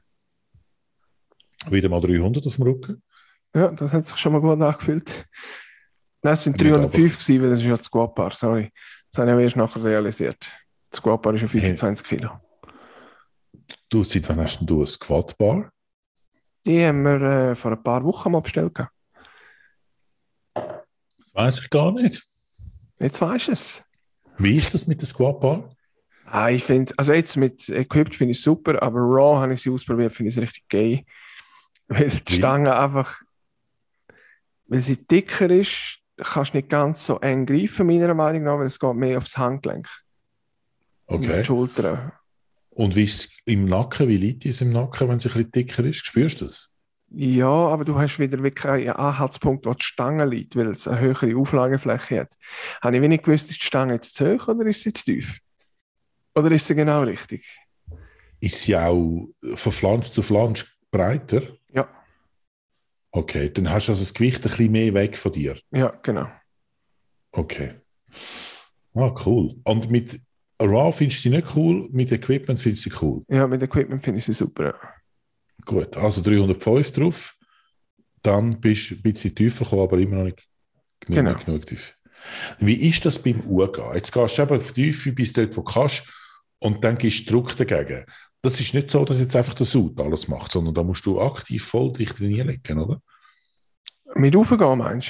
Speaker 2: wieder mal dreihundert auf dem Rücken.
Speaker 3: Ja, das hat sich schon mal gut angefühlt. Nein, es sind
Speaker 2: Nicht
Speaker 3: dreihundertfünf gewesen, weil das ist ja das Squat-Bar, sorry. Das habe ich aber erst nachher realisiert. Das Squat-Bar ist ja fünfundzwanzig Kilo.
Speaker 2: Du, seit wann hast denn du ein Squat-Bar?
Speaker 3: Die haben wir äh, vor ein paar Wochen mal bestellt. gehabt.
Speaker 2: Das weiss ich gar nicht.
Speaker 3: Jetzt weisst du es.
Speaker 2: Wie ist das mit dem Squat-Bar?
Speaker 3: Ah, ich finde, also jetzt mit Equipped finde ich super, aber Raw habe ich sie ausprobiert, finde ich es richtig gay. Weil die
Speaker 2: Wie?
Speaker 3: Stange einfach, weil sie dicker ist, kannst du nicht ganz so eng greifen, meiner Meinung nach, weil es geht mehr aufs Handgelenk. Und auf die
Speaker 2: Okay.
Speaker 3: Schultern.
Speaker 2: Und wie ist es im Nacken? Wie liegt es im Nacken, wenn es ein bisschen dicker ist? Spürst du das?
Speaker 3: Ja, aber du hast wieder wirklich einen Anhaltspunkt, wo die Stange liegt, weil es eine höhere Auflagefläche hat. Habe ich wenig gewusst, ist die Stange jetzt zu hoch oder ist sie zu tief? Oder ist sie genau richtig?
Speaker 2: Ist sie auch von Flansch zu Flansch breiter?
Speaker 3: Ja,
Speaker 2: Okay, dann hast du also das Gewicht ein bisschen mehr weg von dir.
Speaker 3: ja, genau.
Speaker 2: Okay. Ah, cool. Und mit Raw findest du sie nicht cool, mit Equipment findest du sie cool.
Speaker 3: Ja, mit Equipment finde ich sie super. Ja.
Speaker 2: Gut, also dreihundertfünf drauf, dann bist du ein bisschen tiefer gekommen, aber immer noch nicht, nicht
Speaker 3: Genau.
Speaker 2: mehr genug tief. Wie ist das beim Umgehen? Jetzt gehst du eben auf die Tiefe bis dort, wo du kannst, und dann gibst du Druck dagegen. Das ist nicht so, dass jetzt einfach der Sud alles macht, sondern da musst du aktiv voll dich trainieren, oder?
Speaker 3: Mit raufgehen, meinst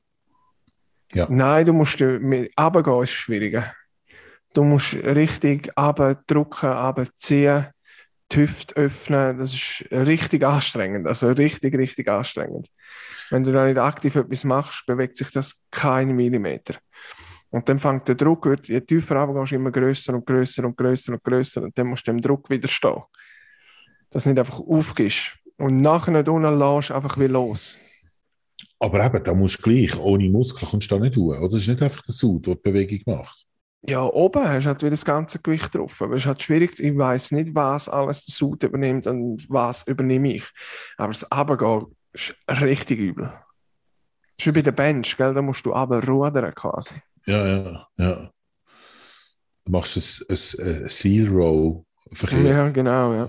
Speaker 3: du?
Speaker 2: Ja.
Speaker 3: Nein, du musst äh, mit runtergehen, ist schwieriger. Du musst richtig runterdrücken, runterziehen, die Hüfte öffnen. Das ist richtig anstrengend. Also richtig, richtig anstrengend. Wenn du da nicht aktiv etwas machst, bewegt sich das keinen Millimeter. Und dann fängt der Druck, wird, je tiefer runtergehst, immer grösser und grösser und grösser und grösser. Und dann musst du dem Druck widerstehen. Dass du nicht einfach aufgibst. Und nachher nicht unten lässt, einfach wie los.
Speaker 2: Aber eben, da musst du gleich, ohne Muskeln kommst du da nicht hoch. Oder das ist nicht einfach der Sud, der die Bewegung macht.
Speaker 3: Ja, oben hast du halt wieder das ganze Gewicht drauf. Aber es ist halt schwierig, ich weiss nicht, was alles der Sud übernimmt und was übernehme ich. Aber das Runtergehen ist richtig übel. Das ist wie bei der Bench, gell? Da musst du runterrudern quasi.
Speaker 2: Ja, ja, ja. Du machst ein, ein, ein Seal Row verkehrt.
Speaker 3: Ja, genau, ja.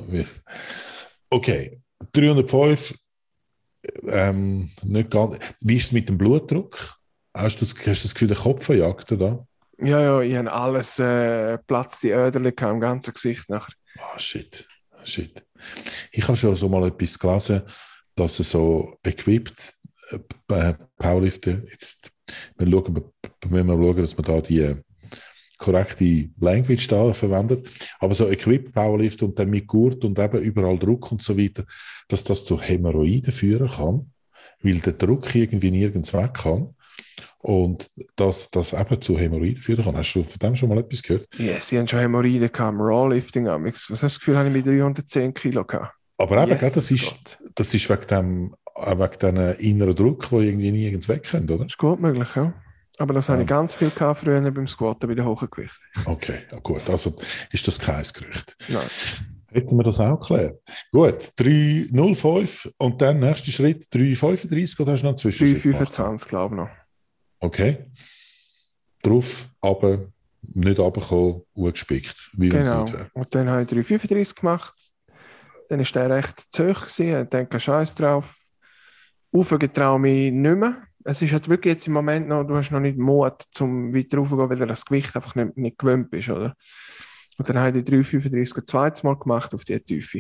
Speaker 2: Okay, dreihundertfünf, ähm, nicht ganz. Wie ist es mit dem Blutdruck? Hast du das, hast du das Gefühl, der Kopf verjagt da?
Speaker 3: Ja, ja, ich habe alles äh, Platz, die Öderchen im ganzen Gesicht nachher.
Speaker 2: Ah, shit, shit. Ich habe schon so mal etwas gelesen, dass es so equipped äh, Powerlifter, jetzt wir schauen, wir müssen schauen, dass wir da die äh, korrekte Language da verwendet, aber so equipped Powerlifter und dann mit Gurt und eben überall Druck und so weiter, dass das zu Hämorrhoiden führen kann, weil der Druck irgendwie nirgends weg kann. Und dass das eben zu Hämorrhoiden führen kann. Hast du von dem schon mal etwas gehört?
Speaker 3: Ja, yes, sie haben schon Hämorrhoiden gehabt, im Rawlifting. Was hast du das Gefühl, habe ich mit dreihundertzehn Kilo gehabt?
Speaker 2: Aber eben,
Speaker 3: Yes,
Speaker 2: das, ist, das ist wegen dem wegen diesem inneren Druck, der irgendwie nirgends wegkommt, oder?
Speaker 3: Das ist gut möglich, ja. Aber das
Speaker 2: Ah.
Speaker 3: habe ich ganz viel gehabt früher beim Squatten, bei den hohen Gewichten.
Speaker 2: Okay, ja, gut. Also ist das kein Gerücht.
Speaker 3: Nein.
Speaker 2: Hätten wir das auch geklärt. Gut, drei null fünf und dann nächster Schritt drei fünfunddreißig oder hast du noch einen Zwischenschritt
Speaker 3: drei
Speaker 2: gemacht?
Speaker 3: fünfundzwanzig, glaube ich noch.
Speaker 2: Okay. Drauf, aber nicht runtergekommen, gespickt, wie wenn es
Speaker 3: Genau.
Speaker 2: nicht wäre.
Speaker 3: Und dann habe ich drei fünfunddreißig gemacht. Dann war der recht zu hoch gewesen. Ich denke, Scheiß drauf. Raufgetraue mich nicht mehr. Es ist halt wirklich jetzt im Moment noch, du hast noch nicht Mut, zum weiter raufzugehen, weil du das Gewicht einfach nicht, nicht gewöhnt bist, oder? Und dann habe ich die drei fünfunddreißig ein zweites Mal gemacht auf die Tiefe.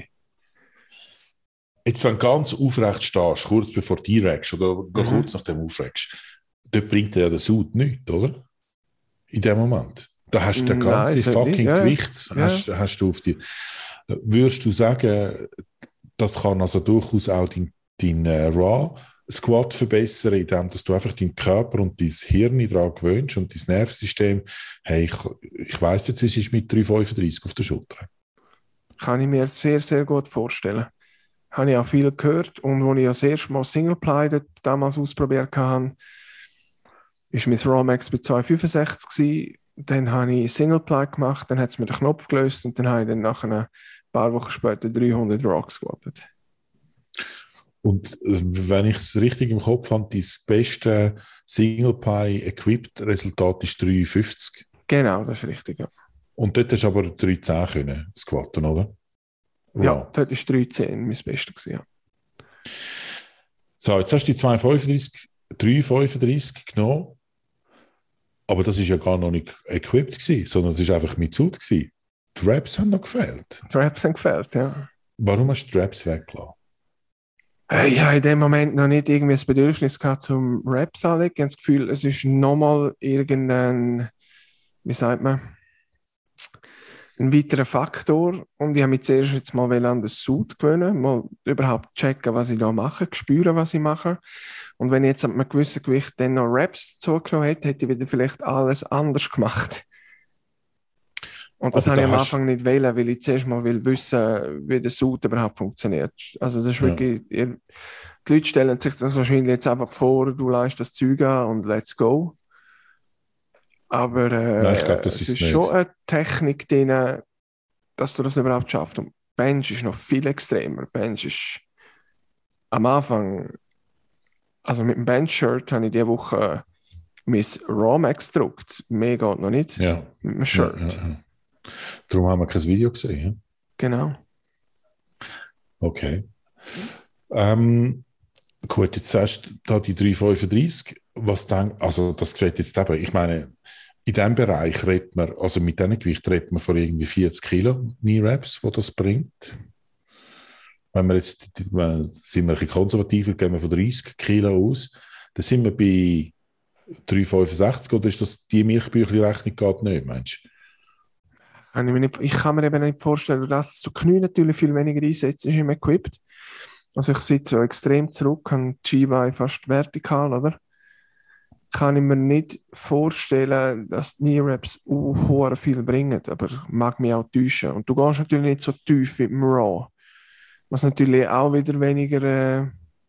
Speaker 2: Jetzt, wenn du ganz aufrecht stehst, kurz bevor du einregst oder
Speaker 3: Mhm.
Speaker 2: kurz nachdem du aufregst, dort bringt dir ja der Sud nichts, oder? In dem Moment. Da hast du das
Speaker 3: Nein,
Speaker 2: ganze
Speaker 3: sollte nicht,
Speaker 2: fucking
Speaker 3: ja, ja.
Speaker 2: Gewicht
Speaker 3: Ja.
Speaker 2: hast, hast du auf dir. Würdest du sagen, das kann also durchaus auch dein, dein äh, Raw-Squat verbessern, indem dass du einfach deinen Körper und dein Hirn daran gewöhnst und dein Nervensystem, hey, ich, ich weiss jetzt, wie es ist mit drei fünfunddreißig auf der Schulter.
Speaker 3: Kann ich mir sehr, sehr gut vorstellen. Habe ich auch viel gehört. Und als ich das erste Mal Singleply dort damals ausprobiert habe, war mein Raw Max bei zwei fünfundsechzig gewesen. Dann habe ich Singleply gemacht, dann hat es mir den Knopf gelöst und dann habe ich dann nach ein paar Wochen später dreihundert Raw gesquattet.
Speaker 2: Und äh, wenn ich es richtig im Kopf habe, dein beste Single Pie Equipped, Resultat ist drei fünfzig.
Speaker 3: Genau, das ist richtig, ja.
Speaker 2: Und dort hast du aber drei zehn können, squatten, oder?
Speaker 3: Ja,
Speaker 2: Wow.
Speaker 3: dort war drei zehn mein Bestes gewesen, ja.
Speaker 2: So, jetzt hast du die zwei fünfunddreißig, drei fünfunddreißig genommen, aber das war ja gar noch nicht equipped gewesen, sondern es war einfach mit Suit gewesen. Die Raps haben noch gefehlt.
Speaker 3: Die Raps haben gefällt, ja.
Speaker 2: Warum hast du die Raps weggelassen?
Speaker 3: Äh, Ich habe in dem Moment noch nicht irgendwie das Bedürfnis gehabt zum Raps anlegen. Ich habe das Gefühl, es ist nochmal irgendein, wie sagt man, ein weiterer Faktor. Und ich habe mich zuerst jetzt mal an den Suit gewöhnen, mal überhaupt checken, was ich da mache, spüren, was ich mache. Und wenn ich jetzt an einem gewissen Gewicht dann noch Raps zugenommen hätte, hätte ich wieder vielleicht alles anders gemacht. Und das
Speaker 2: Aber
Speaker 3: habe ich
Speaker 2: da
Speaker 3: am
Speaker 2: hast-
Speaker 3: Anfang nicht wählen, weil ich zuerst mal will wissen, wie der Suit überhaupt funktioniert. Also das ist
Speaker 2: Ja.
Speaker 3: wirklich, ihr, die Leute stellen sich das wahrscheinlich jetzt einfach vor, du leist das Zeug an und let's go. Aber äh,
Speaker 2: Nein, ich glaube, das
Speaker 3: es
Speaker 2: ist
Speaker 3: ist
Speaker 2: nicht.
Speaker 3: schon eine Technik drin, dass du das überhaupt schaffst. Und Bench ist noch viel extremer. Bench ist am Anfang, also mit dem Bench-Shirt habe ich diese Woche mein Raw Max gedruckt. Mehr geht noch nicht.
Speaker 2: Ja.
Speaker 3: Mit dem
Speaker 2: Ja,
Speaker 3: Shirt.
Speaker 2: ja, ja. Darum haben wir kein Video gesehen. Ja?
Speaker 3: Genau.
Speaker 2: Okay. Ähm, gut, jetzt sagst du da die drei fünfunddreißig. Was denk, also das sieht jetzt eben, ich meine, in diesem Bereich redet man, also mit diesem Gewicht redet man von irgendwie vierzig Kilo Knee-Raps, wo das bringt. Wenn wir jetzt, wenn, sind wir ein bisschen konservativer, gehen wir von dreißig Kilo aus, dann sind wir bei drei fünfundsechzig, oder ist das die Milchbüchli-Rechnung geht nicht, meinst du?
Speaker 3: Kann ich, mir nicht, ich kann mir eben nicht vorstellen, dass du Knie natürlich viel weniger einsetzt, ist im Equipped. Also ich sitze so extrem zurück, habe die Skibeine fast vertikal, oder? Kann ich mir nicht vorstellen, dass die Knee-Raps uh, viel bringen, aber mag mich auch täuschen. Und du gehst natürlich nicht so tief wie im Raw, was natürlich auch wieder weniger äh,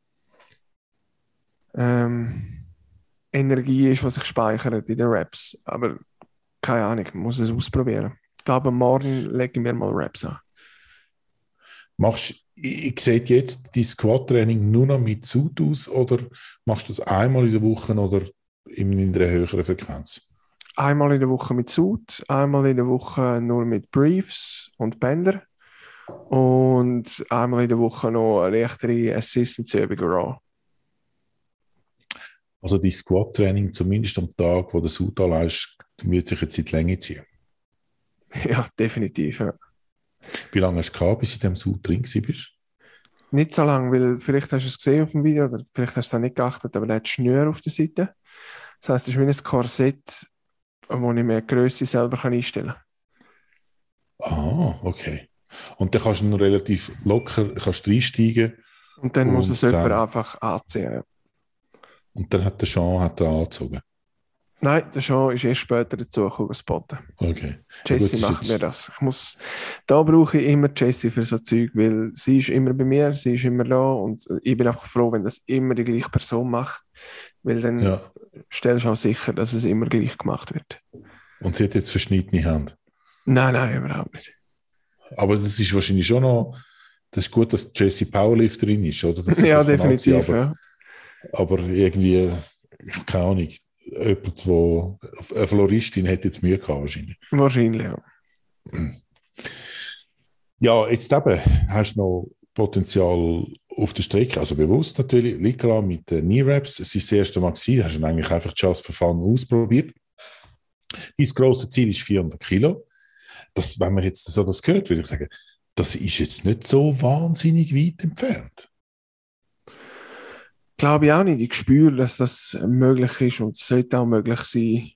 Speaker 3: ähm, Energie ist, was sich speichert in den Raps. Aber keine Ahnung, ich muss es ausprobieren. Ich glaube, morgen lege ich mir mal Raps an.
Speaker 2: Machst, ich, ich sehe jetzt dein Squat-Training nur noch mit Suit aus oder machst du das einmal in der Woche oder in einer höheren Frequenz?
Speaker 3: Einmal in der Woche mit Suit, einmal in der Woche nur mit Briefs und Bänder und einmal in der Woche noch eine leichtere Assistance-Übung Raw.
Speaker 2: Also dein Squat-Training, zumindest am Tag, wo der Suit anlegst, wird sich jetzt in die Länge ziehen.
Speaker 3: Ja, definitiv. Ja.
Speaker 2: Wie lange hast du gehabt, bis du in diesem Suit drin warst?
Speaker 3: Nicht so lange, weil vielleicht hast du es gesehen auf dem Video oder vielleicht hast du es auch nicht geachtet, aber der hat Schnür auf der Seite. Das heisst, es ist wie ein Korsett, wo ich mir die Grösse selber einstellen kann.
Speaker 2: Ah, okay. Und dann kannst du noch relativ locker kannst reinsteigen.
Speaker 3: Und dann muss
Speaker 2: Und
Speaker 3: es jemand
Speaker 2: dann-
Speaker 3: einfach anziehen. Ja.
Speaker 2: Und dann hat der Sean hat er angezogen.
Speaker 3: Nein, der Sean ist erst später dazu gekommen, spotten.
Speaker 2: Okay.
Speaker 3: Jessie
Speaker 2: Ja, gut, das
Speaker 3: macht
Speaker 2: ist
Speaker 3: mir
Speaker 2: jetzt-
Speaker 3: das. Ich muss, da brauche ich immer Jessie für so Zeug, weil sie ist immer bei mir, sie ist immer da und ich bin einfach froh, wenn das immer die gleiche Person macht, weil dann
Speaker 2: Ja.
Speaker 3: stellst du auch sicher, dass es immer gleich gemacht wird.
Speaker 2: Und sie hat jetzt verschnittene Hände.
Speaker 3: Nein, nein, überhaupt nicht.
Speaker 2: Aber das ist wahrscheinlich schon noch, das ist gut, dass Jessie Powerlifterin ist, oder? Das,
Speaker 3: Ja,
Speaker 2: das kann
Speaker 3: definitiv.
Speaker 2: anziehen, aber,
Speaker 3: Ja.
Speaker 2: aber irgendwie, keine Ahnung, jemand, wo, eine Floristin hätte jetzt Mühe gehabt wahrscheinlich.
Speaker 3: Wahrscheinlich, ja.
Speaker 2: Ja, jetzt eben hast du noch Potenzial auf der Strecke, also bewusst natürlich, Likra mit den Knee-Raps, es ist das erste Mal gewesen, hast du eigentlich einfach just for fun ausprobiert. Dein grosses Ziel ist vierhundert Kilo. Das, wenn man jetzt so das hört, würde ich sagen, das ist jetzt nicht so wahnsinnig weit entfernt.
Speaker 3: Glaube ich auch nicht. Ich spüre, dass das möglich ist und es sollte auch möglich sein.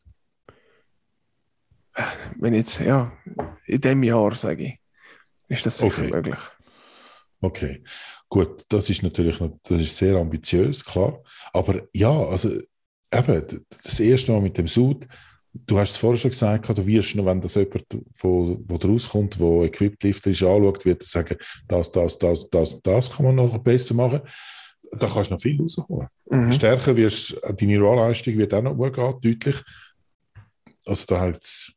Speaker 3: Wenn jetzt, ja, in diesem Jahr, sage ich, ist das sicher
Speaker 2: Okay.
Speaker 3: möglich.
Speaker 2: Okay, gut, das ist natürlich noch, das ist sehr ambitiös, klar. Aber ja, also eben, das erste Mal mit dem Suit, du hast es vorher schon gesagt, du wirst noch, wenn das jemand, wo, wo rauskommt, der Equipped Lifter ist, anschaut, wird er sagen, das, das, das, das, das kann man noch besser machen. Da kannst du noch viel rausholen.
Speaker 3: Mhm.
Speaker 2: Stärker wirst, deine Rollleistung wird auch noch hochgehen, deutlich. Also da hat's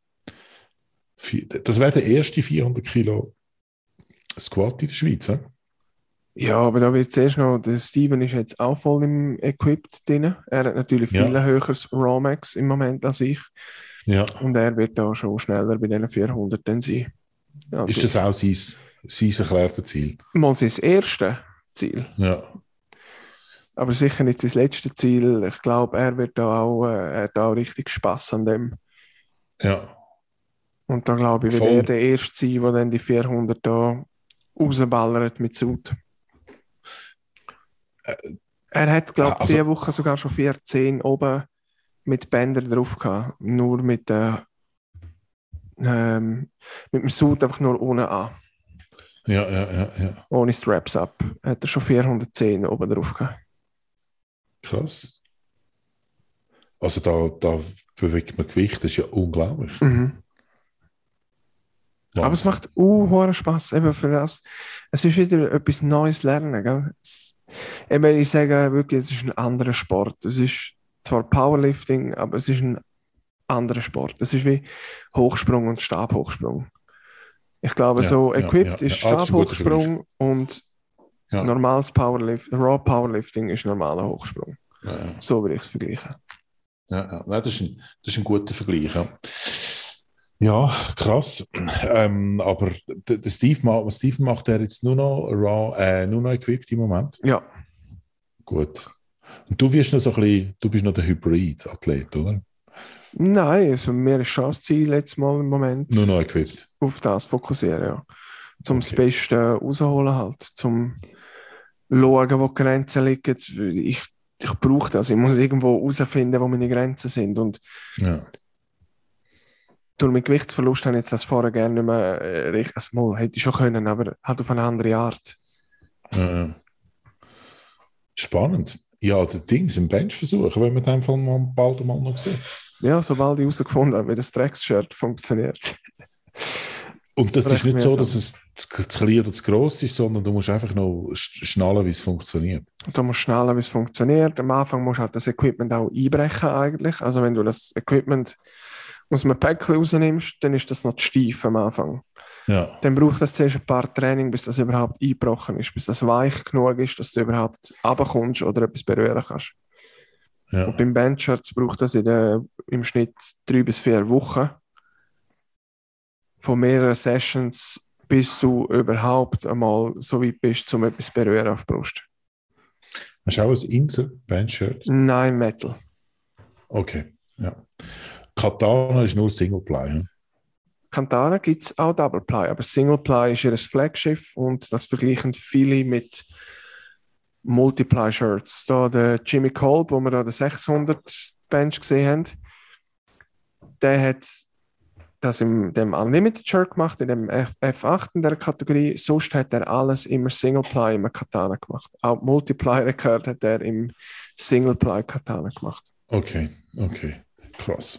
Speaker 2: vier- das wäre der erste vierhundert Kilo Squat in der Schweiz, he?
Speaker 3: Ja, aber da wird zuerst noch, der Steven ist jetzt auch voll im Equipped drin. Er hat natürlich
Speaker 2: Ja.
Speaker 3: viel höheres Raw Max im Moment als ich.
Speaker 2: Ja.
Speaker 3: Und er wird da schon schneller bei diesen vierhundert dann sein. Also,
Speaker 2: Ist das auch sein, sein erklärtes Ziel?
Speaker 3: mal sein erstes Ziel.
Speaker 2: Ja.
Speaker 3: Aber sicher nicht sein letztes Ziel. Ich glaube, er wird da auch, äh, er hat auch richtig Spass an dem.
Speaker 2: Ja.
Speaker 3: Und da glaube ich, wird
Speaker 2: Voll.
Speaker 3: er der Erste sein, der dann die vierhundert da rausballert mit Sud. Er hat, glaube ich,
Speaker 2: also-
Speaker 3: diese Woche sogar schon vierzehn oben mit Bändern drauf gehabt. Nur mit, äh, ähm, mit dem Sud einfach nur ohne an.
Speaker 2: Ja, ja, ja, ja.
Speaker 3: Ohne Straps ab. Hat er schon vierhundertzehn oben drauf gehabt.
Speaker 2: Krass. Also da, da bewegt man Gewicht, das ist ja unglaublich.
Speaker 3: Mhm. Aber es macht uh, Spaß, eben für das. Es ist wieder etwas Neues lernen, gell? Es, eben, ich sage wirklich, es ist ein anderer Sport. Es ist zwar Powerlifting, aber es ist ein anderer Sport. Es ist wie Hochsprung und Stabhochsprung. Ich glaube,
Speaker 2: Ja,
Speaker 3: so
Speaker 2: ja,
Speaker 3: equipped
Speaker 2: ja,
Speaker 3: ist
Speaker 2: ja. Ah, das ist ein guter
Speaker 3: Stabhochsprung und
Speaker 2: Ja.
Speaker 3: normales Powerlift, Raw Powerlifting ist normaler Hochsprung.
Speaker 2: Ja, ja.
Speaker 3: So würde ich es vergleichen.
Speaker 2: Ja, ja. Nein, das, ist ein, das ist ein guter Vergleich. Ja, ja krass. Ähm, aber der, der Steve, macht, Steve macht er jetzt nur noch Raw, äh, nur noch equipped im Moment.
Speaker 3: Ja,
Speaker 2: Gut. Und du wirst noch so ein bisschen, du bist noch der Hybrid-Athlet, oder?
Speaker 3: nein, also mir ist schon das Ziel jetzt mal im Moment
Speaker 2: Nur noch equipped.
Speaker 3: auf das fokussieren, ja. Zum
Speaker 2: Okay.
Speaker 3: das Beste rausholen halt, zum schauen, wo die Grenzen liegen. Ich, ich brauche das, ich muss irgendwo herausfinden, wo meine Grenzen sind. Und
Speaker 2: Ja.
Speaker 3: durch meinen Gewichtsverlust habe ich jetzt das vorher gerne nicht mehr äh, richtig. Also, mal, hätte ich schon können, aber halt auf eine andere Art.
Speaker 2: Ja. Spannend. Ja, der Ding ist ein Benchversuch, wenn wir den Fall mal bald mal noch sehen.
Speaker 3: Ja, sobald ich herausgefunden habe, wie das Drecksshirt funktioniert.
Speaker 2: Und das ist
Speaker 3: Recht
Speaker 2: nicht so,
Speaker 3: mühsam.
Speaker 2: dass es zu zu klein oder zu gross ist, sondern du musst einfach noch sch- schnallen, wie es funktioniert.
Speaker 3: Und da musst du schnallen, wie es funktioniert. Am Anfang musst du halt das Equipment auch einbrechen eigentlich. Also wenn du das Equipment aus einem Päckchen rausnimmst, dann ist das noch zu steif am Anfang.
Speaker 2: Ja,
Speaker 3: Dann braucht das zuerst ein paar Training, bis das überhaupt eingebrochen ist, bis das weich genug ist, dass du überhaupt runterkommst oder etwas berühren kannst. Und
Speaker 2: ja.
Speaker 3: beim Benchshirts braucht das in der, im Schnitt drei bis vier Wochen von mehreren Sessions, bis du überhaupt einmal so weit bist, um etwas zu berühren auf die Brust.
Speaker 2: Hast du auch ein Inser-Bandshirt?
Speaker 3: Nein, Metal.
Speaker 2: Okay, ja. Katana ist nur Singleply. Hm?
Speaker 3: Kantana gibt es auch Double Ply, aber Single Ply ist ihr Flaggschiff und das vergleichen viele mit Multiply Shirts. Da der Jimmy Kolb, wo wir da den sechshundert Bench gesehen haben, der hat das in dem Unlimited Shirt gemacht, in dem F acht in der Kategorie. Sonst hat er alles immer Single Ply im Katana gemacht. Auch Multiply Record hat er im Single Ply Katana gemacht.
Speaker 2: Okay, okay, krass.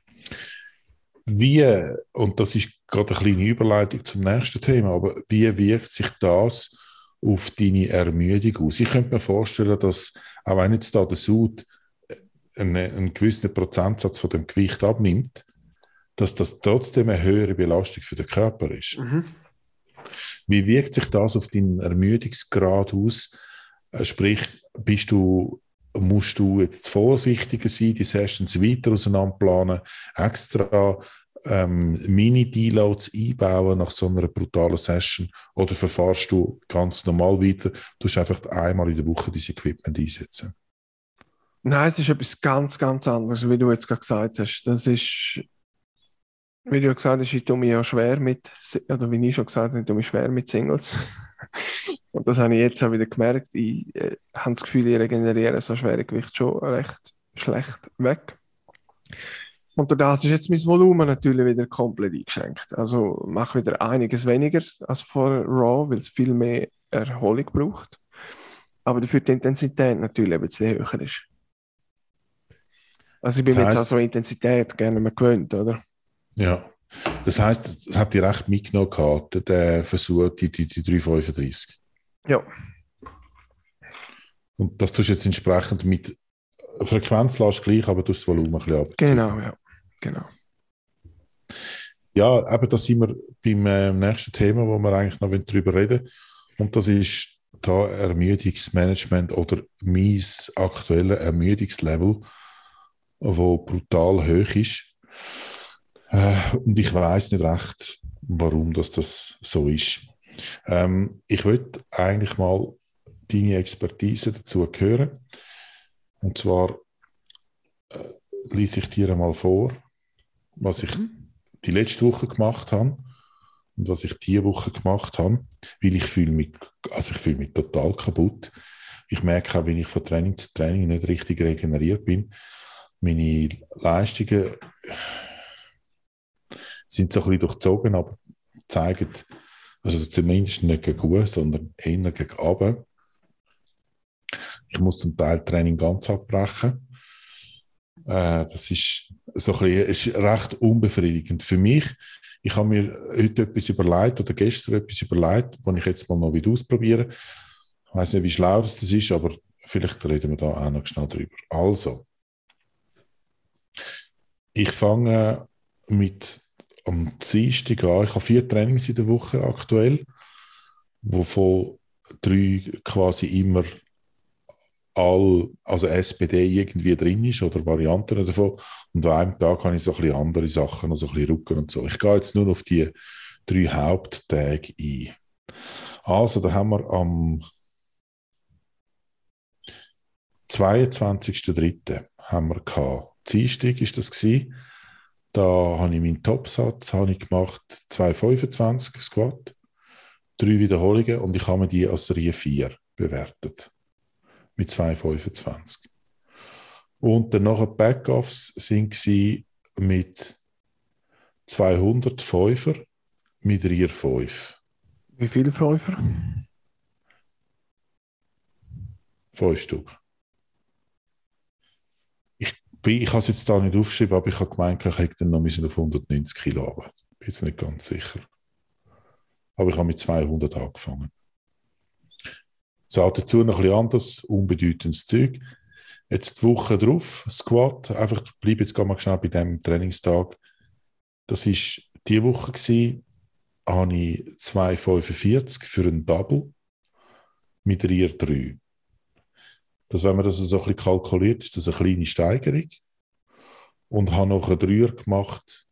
Speaker 2: Wie, und das ist gerade eine kleine Überleitung zum nächsten Thema, aber wie wirkt sich das auf deine Ermüdung aus? Ich könnte mir vorstellen, dass, auch wenn jetzt da der Sud einen, einen gewissen Prozentsatz von dem Gewicht abnimmt, dass das trotzdem eine höhere Belastung für den Körper ist.
Speaker 3: Mhm.
Speaker 2: Wie wirkt sich das auf deinen Ermüdungsgrad aus? Äh, Sprich, bist du, musst du jetzt vorsichtiger sein, die Sessions weiter auseinanderplanen, extra ähm, Mini-Deloads einbauen nach so einer brutalen Session, oder verfahrst du ganz normal weiter, du hast einfach einmal in der Woche dieses Equipment einsetzen?
Speaker 3: Nein, es ist etwas ganz, ganz anderes, wie du jetzt gerade gesagt hast. Das ist, wie du gesagt hast, ich tue mich ja schwer mit, oder wie ich schon gesagt habe, ich tue mich schwer mit Singles. Und das habe ich jetzt auch wieder gemerkt. Ich äh, habe das Gefühl, ich regeneriere so schwere Gewicht schon recht schlecht weg. Und durch das ist jetzt mein Volumen natürlich wieder komplett eingeschränkt. Also mache wieder einiges weniger als vor Raw, weil es viel mehr Erholung braucht. Aber dafür die Intensität natürlich ein bisschen höher ist. Also ich bin
Speaker 2: Das
Speaker 3: mir jetzt
Speaker 2: heisst-
Speaker 3: auch so Intensität gerne mehr gewöhnt, oder?
Speaker 2: Ja. Das heisst, es hat dir recht mitgenommen gehabt, der Versuch, die, die, die drei fünfunddreißig.
Speaker 3: Ja.
Speaker 2: Und das tust du jetzt entsprechend mit Frequenz lässt gleich, aber du das Volumen ein bisschen abziehen.
Speaker 3: Genau, ja. Genau.
Speaker 2: Ja, aber da sind wir beim äh, nächsten Thema, wo wir eigentlich noch darüber reden wollen. Und das ist da Ermüdungsmanagement oder mein aktuelles Ermüdungslevel, wo brutal hoch ist. Äh, und ich weiß nicht recht, warum das, das so ist. Ähm, ich würde eigentlich mal deine Expertise dazu hören. Und zwar äh, lese ich dir einmal vor, was ich die letzte Woche gemacht habe und was ich diese Woche gemacht habe, weil ich fühle mich, also ich fühle mich total kaputt. Ich merke auch, wenn ich von Training zu Training nicht richtig regeneriert bin. Meine Leistungen sind so ein bisschen durchzogen, aber zeigen, also zumindest nicht gegen gut, sondern eher gegen runter. Ich muss zum Teil Training ganz abbrechen. Äh, das ist, so ein bisschen, ist recht unbefriedigend für mich. Ich habe mir heute etwas überlegt oder gestern etwas überlegt, das ich jetzt mal noch wieder ausprobieren. Ich weiß nicht, wie schlau das ist, aber vielleicht reden wir da auch noch schnell drüber. Also, ich fange mit am Dienstag an. Ich habe vier Trainings in der Woche aktuell, wovon drei quasi immer all, also S P D irgendwie drin ist oder Varianten davon. Und an einem Tag habe ich so ein bisschen andere Sachen, also ein bisschen Rücken und so. Ich gehe jetzt nur auf die drei Haupttage ein. Also, da haben wir am zweiundzwanzigsten dritten haben wir gehabt. Dienstag ist das gewesen. Da habe ich meinen Topsatz habe ich gemacht, zwei Komma fünfundzwanzig Squat, drei Wiederholungen und ich habe mir die als Reihe vier bewertet. Mit zwei Komma fünfundzwanzig. Und dann nachher Backoffs sind sie mit zweihundertfünfer mit Reihe fünf.
Speaker 3: Wie viele Fünfer?
Speaker 2: Fünf Stück. Ich, bin, ich habe es jetzt da nicht aufgeschrieben, aber ich habe gemeint, ich hätte dann noch auf hundertneunzig Kilo runter. Bin jetzt nicht ganz sicher. Aber ich habe mit zweihundert angefangen. So, dazu noch ein bisschen anderes, unbedeutendes Zeug. Jetzt die Woche drauf, Squat, einfach, ich bleibe jetzt mal schnell bei diesem Trainingstag. Das war diese Woche, gewesen, habe ich zwei Komma fünfundvierzig für einen Double mit Reihe drei. Das, wenn man das so ein bisschen kalkuliert, ist das eine kleine Steigerung. Und habe noch einen Dreier gemacht.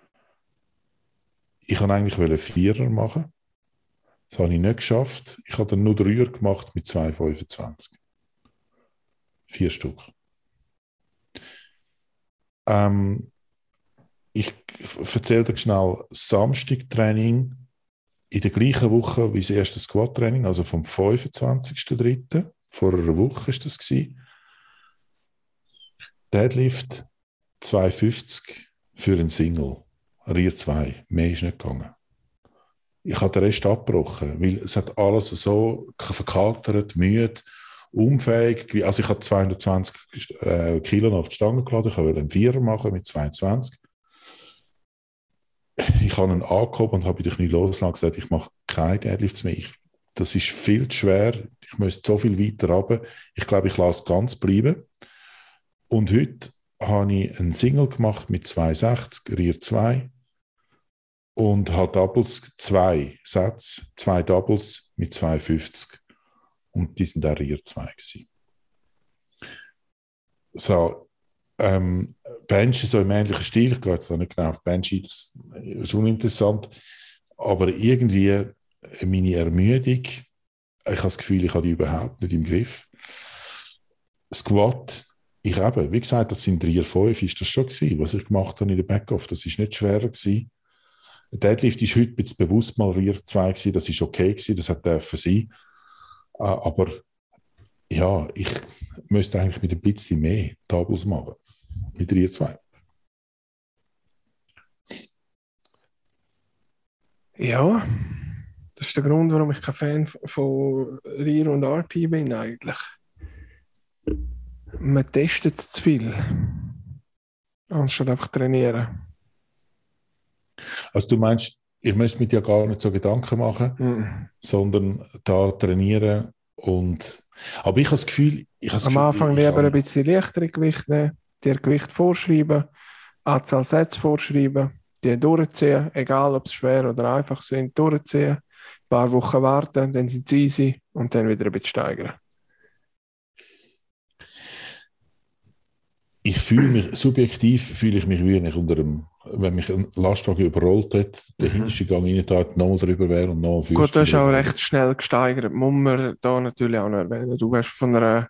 Speaker 2: Ich wollte eigentlich einen Vierer machen. Das habe ich nicht geschafft. Ich habe dann nur Dreier gemacht mit zwei Komma fünfundzwanzig. Vier Stück. Ähm, ich erzähle dir schnell Samstag-Training in der gleichen Woche wie das erste Squat-Training, also vom fünfundzwanzigsten dritten Vor einer Woche war das gewesen. Deadlift zweihundertfünfzig für einen Single. Reihe zwei. Mehr ist nicht gegangen. Ich habe den Rest abgebrochen, weil es hat alles so verkatert, müde, unfähig. Also ich habe zweihundertzwanzig äh, Kilo auf die Stange geladen. Ich wollte einen Vierer machen mit zweiundzwanzig. Ich habe ihn angehoben und habe bei den Knie losgelassen und gesagt, ich mache keine Deadlifts mehr. Ich, das ist viel zu schwer. Ich müsste so viel weiter runter. Ich glaube, ich lasse es ganz bleiben. Und heute habe ich einen Single gemacht mit zweihundertsechzig, Reihe zwei. Und habe Doubles, zwei Sätze, zwei Doubles mit zweihundertfünfzig. Und die sind auch Reihe zwei gewesen. So, ähm, Bench ist so im ähnlichen Stil. Ich gehe jetzt auch nicht genau auf Bench, das ist uninteressant. Aber irgendwie meine Ermüdung, ich habe das Gefühl, ich habe die überhaupt nicht im Griff. Squat, ich eben, wie gesagt, das sind Reihe fünf, ist das schon gewesen, was ich gemacht habe in der Backoff. Das ist nicht schwerer gewesen. Deadlift ist heute jetzt bewusst mal Reihe zwei gewesen, das ist okay gewesen, das hat dürfen sein. Aber ja, ich müsste eigentlich mit ein bisschen mehr Doubles machen. Mit Reihe zwei.
Speaker 3: Ja, das ist der Grund, warum ich kein Fan von Reihe und R P bin eigentlich. Man testet zu viel, anstatt einfach trainieren.
Speaker 2: Also du meinst, ich müsste mir ja gar nicht so Gedanken machen,
Speaker 3: Mm.
Speaker 2: sondern da trainieren und... Aber ich habe das Gefühl... Ich habe das
Speaker 3: Am
Speaker 2: Gefühl,
Speaker 3: Anfang
Speaker 2: ich
Speaker 3: lieber
Speaker 2: kann-
Speaker 3: ein bisschen leichtere Gewicht nehmen, dir Gewicht vorschreiben, Anzahl Sätze vorschreiben, die durchziehen, egal ob es schwer oder einfach sind, durchziehen, ein paar Wochen warten, dann sind sie easy und dann wieder ein bisschen steigern?
Speaker 2: Ich fühle mich, subjektiv fühle ich mich wie wenn ich unter einem, wenn mich ein Lastwagen überrollt hat, der
Speaker 3: Mhm.
Speaker 2: hinterste Gang rein tat, nochmal drüber wäre und noch ein
Speaker 3: Gut, du hast auch
Speaker 2: drüber.
Speaker 3: recht schnell gesteigert. Muss man da natürlich auch noch erwähnen. Du hast von einer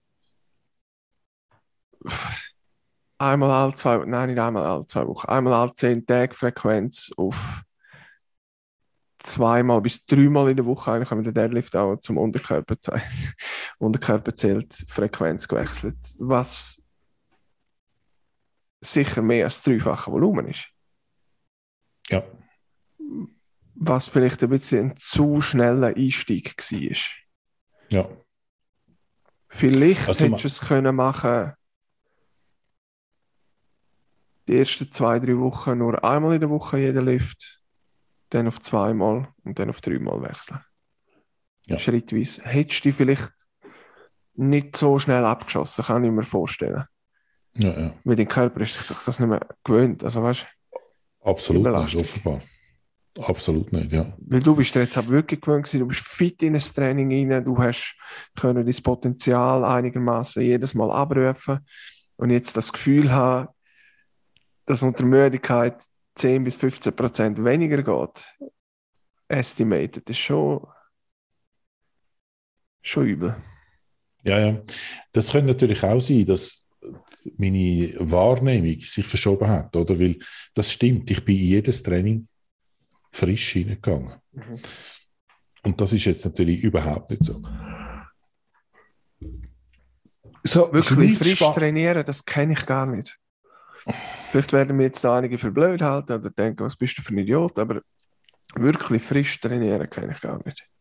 Speaker 3: einmal alle zwei, nein, nicht einmal alle zwei Wochen, einmal alle zehn Tage Frequenz auf zweimal bis dreimal in der Woche, eigentlich haben wir den Deadlift auch zum Unterkörper zählt, Unterkörper zählt, Frequenz gewechselt, was sicher mehr als dreifache Volumen ist.
Speaker 2: Ja.
Speaker 3: Was vielleicht ein bisschen ein zu schneller Einstieg war.
Speaker 2: Ja.
Speaker 3: Vielleicht
Speaker 2: Also du
Speaker 3: hättest du es können machen, die ersten zwei, drei Wochen nur einmal in der Woche jeden Lift, dann auf zweimal und dann auf dreimal wechseln.
Speaker 2: Ja.
Speaker 3: Schrittweise. Hättest du dich vielleicht nicht so schnell abgeschossen, kann ich mir vorstellen.
Speaker 2: Ja, ja.
Speaker 3: Weil dein Körper ist sich doch das nicht mehr gewöhnt. Also, weißt,
Speaker 2: Absolut nicht,
Speaker 3: Überlastung.
Speaker 2: offenbar. Absolut nicht, ja.
Speaker 3: weil du bist dir jetzt auch wirklich gewöhnt gewesen, du bist fit in das Training rein, du hast können dein Potenzial einigermaßen jedes Mal abrufen und jetzt das Gefühl haben, dass unter Müdigkeit zehn bis fünfzehn Prozent weniger geht, estimated, ist schon, schon übel.
Speaker 2: Ja, ja. Das könnte natürlich auch sein, dass meine Wahrnehmung sich verschoben hat, oder? Weil das stimmt, ich bin in jedes Training frisch hineingegangen.
Speaker 3: Mhm.
Speaker 2: Und das ist jetzt natürlich überhaupt nicht so.
Speaker 3: So wirklich
Speaker 2: nichts
Speaker 3: frisch
Speaker 2: spa-
Speaker 3: trainieren, das kenne ich gar nicht. Vielleicht werden mir jetzt da einige für blöd halten oder denken, was bist du für ein Idiot, aber wirklich frisch trainieren kenne ich gar nicht.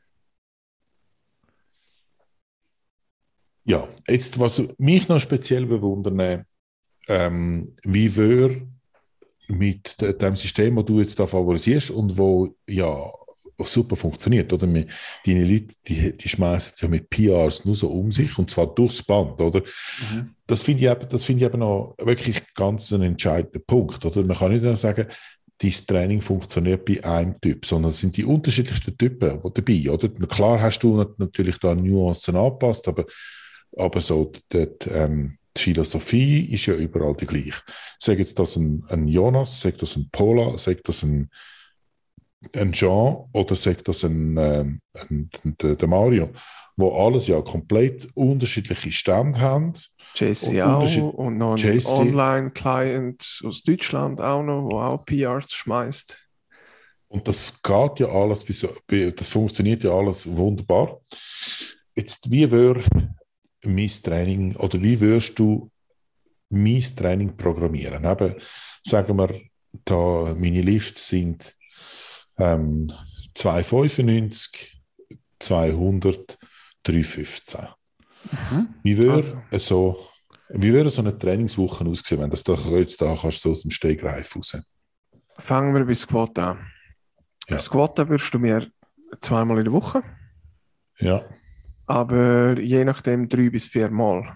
Speaker 2: Ja, jetzt, was mich noch speziell bewundert, ähm, wie wir mit de- dem System, das du jetzt da favorisierst und wo ja super funktioniert, oder? Wir- Deine Leute, die, die schmeißen ja mit P Rs nur so um sich und zwar durchs Band, oder?
Speaker 3: Mhm.
Speaker 2: Das finde ich, eben- das finde ich eben noch wirklich ganz ein entscheidender Punkt, oder? Man kann nicht nur sagen, dieses Training funktioniert bei einem Typ, sondern es sind die unterschiedlichsten Typen die dabei, oder? Klar hast du nat- natürlich da Nuancen angepasst, aber, aber so die, die, ähm, die Philosophie ist ja überall die gleiche. Sag jetzt das ein, ein Jonas, sag das ein Paula, sag das ein, ein Jean oder sag das ein, ähm, ein, der, der Mario, wo alles ja komplett unterschiedliche Stände haben.
Speaker 3: J C
Speaker 2: Und
Speaker 3: auch
Speaker 2: Unterschied-
Speaker 3: und noch ein
Speaker 2: J C
Speaker 3: Online-Client aus Deutschland auch noch, der auch P Rs schmeißt.
Speaker 2: Und das geht ja alles, bis, das funktioniert ja alles wunderbar. Jetzt, wie würde mein Training oder wie würdest du mein Training programmieren? Eben, sagen wir, da meine Lifts sind ähm, zweihundertfünfundneunzig, zweihundert, dreihundertfünfzehn.
Speaker 3: Mhm.
Speaker 2: Wie würde
Speaker 3: Also.
Speaker 2: so, wie würde so eine Trainingswoche aussehen, wenn das da jetzt da kannst du so aus dem Stegreif raus?
Speaker 3: Fangen wir bei Squat an.
Speaker 2: Ja.
Speaker 3: Squatten würdest du mir zweimal in der Woche,
Speaker 2: Ja,
Speaker 3: aber je nachdem drei bis vier Mal.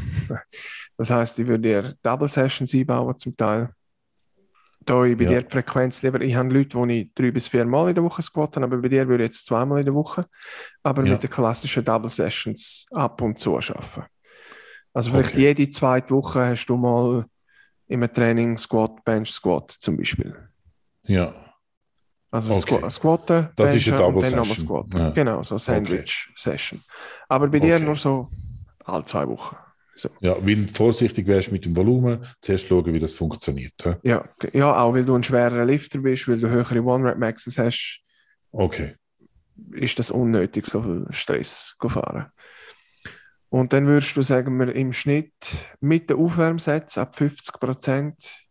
Speaker 3: Das heisst, ich würde dir Double Sessions einbauen zum Teil. Da ich bei
Speaker 2: Ja.
Speaker 3: dir die Frequenz lieber, ich habe Leute, die ich drei bis vier Mal in der Woche squatten, aber bei dir würde ich jetzt zweimal in der Woche, aber
Speaker 2: Ja.
Speaker 3: mit den klassischen Double Sessions ab und zu arbeiten. Also vielleicht
Speaker 2: Okay.
Speaker 3: jede zweite Woche hast du mal in einem Training Squat, Bench, Squat zum Beispiel.
Speaker 2: ja.
Speaker 3: Also
Speaker 2: Okay.
Speaker 3: Squ- Squatten,
Speaker 2: Das ist
Speaker 3: Benchen
Speaker 2: eine Double
Speaker 3: und dann nochmal
Speaker 2: Session.
Speaker 3: Squatten.
Speaker 2: Ja.
Speaker 3: Genau, so Sandwich-Session. Aber bei dir
Speaker 2: Okay.
Speaker 3: nur so alle zwei Wochen. So.
Speaker 2: Ja, weil du vorsichtig wärst mit dem Volumen, zuerst schauen, wie das funktioniert. He?
Speaker 3: Ja, g- ja, auch weil du ein schwerer Lifter bist, weil du höhere One-Rep-Maxes hast,
Speaker 2: Okay.
Speaker 3: ist das unnötig, so viel Stress zu fahren. Und dann würdest du, sagen wir, im Schnitt mit den Aufwärmsätzen ab fünfzig Prozent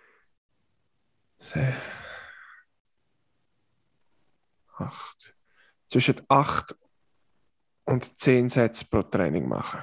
Speaker 3: acht, zwischen acht und zehn Sätze pro Training machen.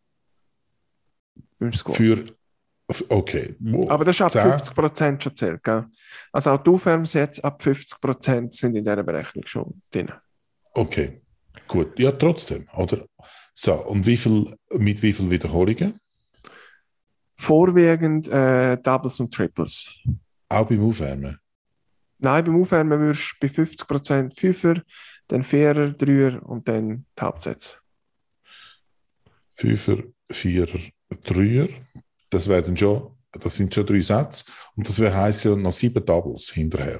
Speaker 3: Beim Squat.
Speaker 2: Für, okay. Wow.
Speaker 3: Aber das ist ab
Speaker 2: zehn.
Speaker 3: fünfzig Prozent schon zählt, gell? Also auch die Aufwärmsätze ab fünfzig Prozent sind in dieser Berechnung schon drin.
Speaker 2: Okay, gut. Ja, trotzdem, oder? So, und wie viel, mit wie viel Wiederholungen?
Speaker 3: Vorwiegend äh, Doubles und Triples.
Speaker 2: Auch beim Aufwärmen?
Speaker 3: Nein, beim Aufwärmen würdest du bei fünfzig Prozent Fünfer, dann Vierer, Dreier und dann die Hauptsätze.
Speaker 2: Fünfer, Vierer, Dreier. Das wäre dann schon, das sind schon drei Sätze. Und das wäre heißen noch sieben Doubles hinterher.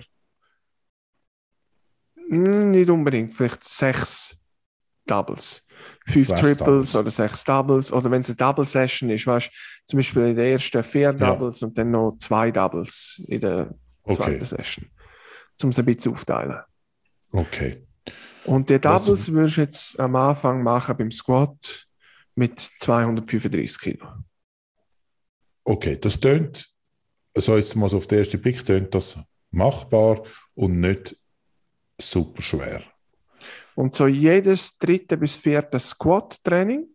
Speaker 3: Hm, nicht unbedingt, vielleicht sechs Doubles. Fünf
Speaker 2: Sechs
Speaker 3: Triples
Speaker 2: Doubles.
Speaker 3: oder sechs Doubles. Oder wenn es eine Double-Session ist, weißt du, zum Beispiel in der ersten vier Doubles und dann noch zwei Doubles in der zweiten
Speaker 2: Okay,
Speaker 3: Session. Um es ein bisschen aufteilen.
Speaker 2: okay.
Speaker 3: Und die
Speaker 2: Was-
Speaker 3: Doubles würdest du jetzt am Anfang machen beim Squat mit zweihundertfünfunddreißig Kilo.
Speaker 2: Okay, das tönt, also jetzt mal so auf den ersten Blick, tönt das machbar und nicht super schwer.
Speaker 3: Und so jedes dritte bis vierte Squat-Training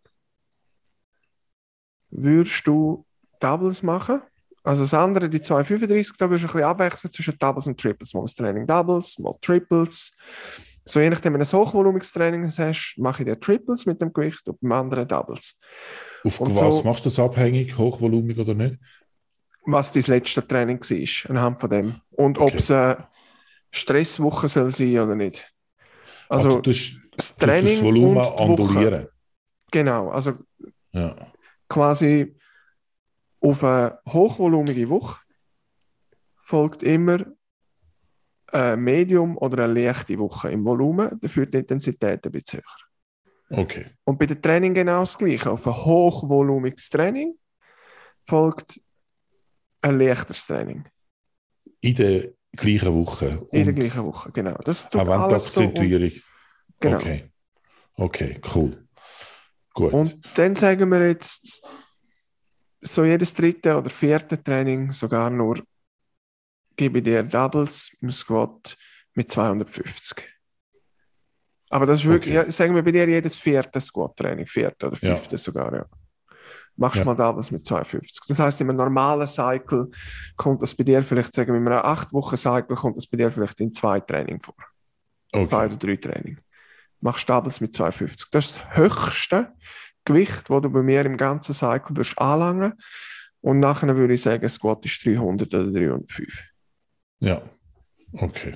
Speaker 3: würdest du Doubles machen. Also das andere, die zweihundertfünfunddreißig, da würdest du ein bisschen abwechseln zwischen Doubles und Triples. Mal das Training Doubles, mal Triples. So je nachdem, wenn du ein hochvolumiges Training hast, mache ich dir Triples mit dem Gewicht und beim anderen Doubles.
Speaker 2: Auf
Speaker 3: Und
Speaker 2: was
Speaker 3: so-
Speaker 2: machst du das abhängig, hochvolumig oder nicht?
Speaker 3: Was dein letzte Training war, anhand von dem. Und ob
Speaker 2: Okay.
Speaker 3: es eine Stresswoche soll sein oder nicht. Also
Speaker 2: Also, du tust,
Speaker 3: das
Speaker 2: du tust
Speaker 3: Training
Speaker 2: das Volumen
Speaker 3: und die Woche.
Speaker 2: annullieren.
Speaker 3: Genau, also
Speaker 2: Ja.
Speaker 3: quasi auf eine hochvolumige Woche folgt immer eine Medium- oder eine leichte Woche im Volumen, dafür die Intensität ein bisschen höher.
Speaker 2: Okay.
Speaker 3: Und bei dem Training genau das Gleiche. Auf ein hochvolumiges Training folgt ein leichteres Training.
Speaker 2: In der gleichen Woche.
Speaker 3: In der
Speaker 2: Und
Speaker 3: gleichen Woche, genau. Das tut
Speaker 2: auch wenn die
Speaker 3: alles so. Und,
Speaker 2: Akzentuierung.
Speaker 3: genau.
Speaker 2: Okay. Okay, cool. Gut.
Speaker 3: Und dann sagen wir jetzt, so jedes dritte oder vierte Training sogar nur, gebe ich dir Doubles im Squat mit zweihundertfünfzig. Aber das ist wirklich,
Speaker 2: Okay.
Speaker 3: ja, sagen wir bei dir jedes vierte Squat-Training, vierte oder
Speaker 2: Ja.
Speaker 3: fünfte sogar, ja. Machst
Speaker 2: Ja.
Speaker 3: mal Doubles mit zweihundertfünfzig. Das heißt, in einem normalen Cycle kommt das bei dir vielleicht, sagen wir mal, in einem acht Wochen Cycle kommt das bei dir vielleicht in zwei Training vor. Zwei
Speaker 2: Okay.
Speaker 3: oder drei Training. Machst Doubles mit zweihundertfünfzig. Das ist das höchste Gewicht, das du bei mir im ganzen Cycle wirst anlangen. Und nachher würde ich sagen, Squat ist dreihundert oder dreihundertfünf.
Speaker 2: Ja. Okay.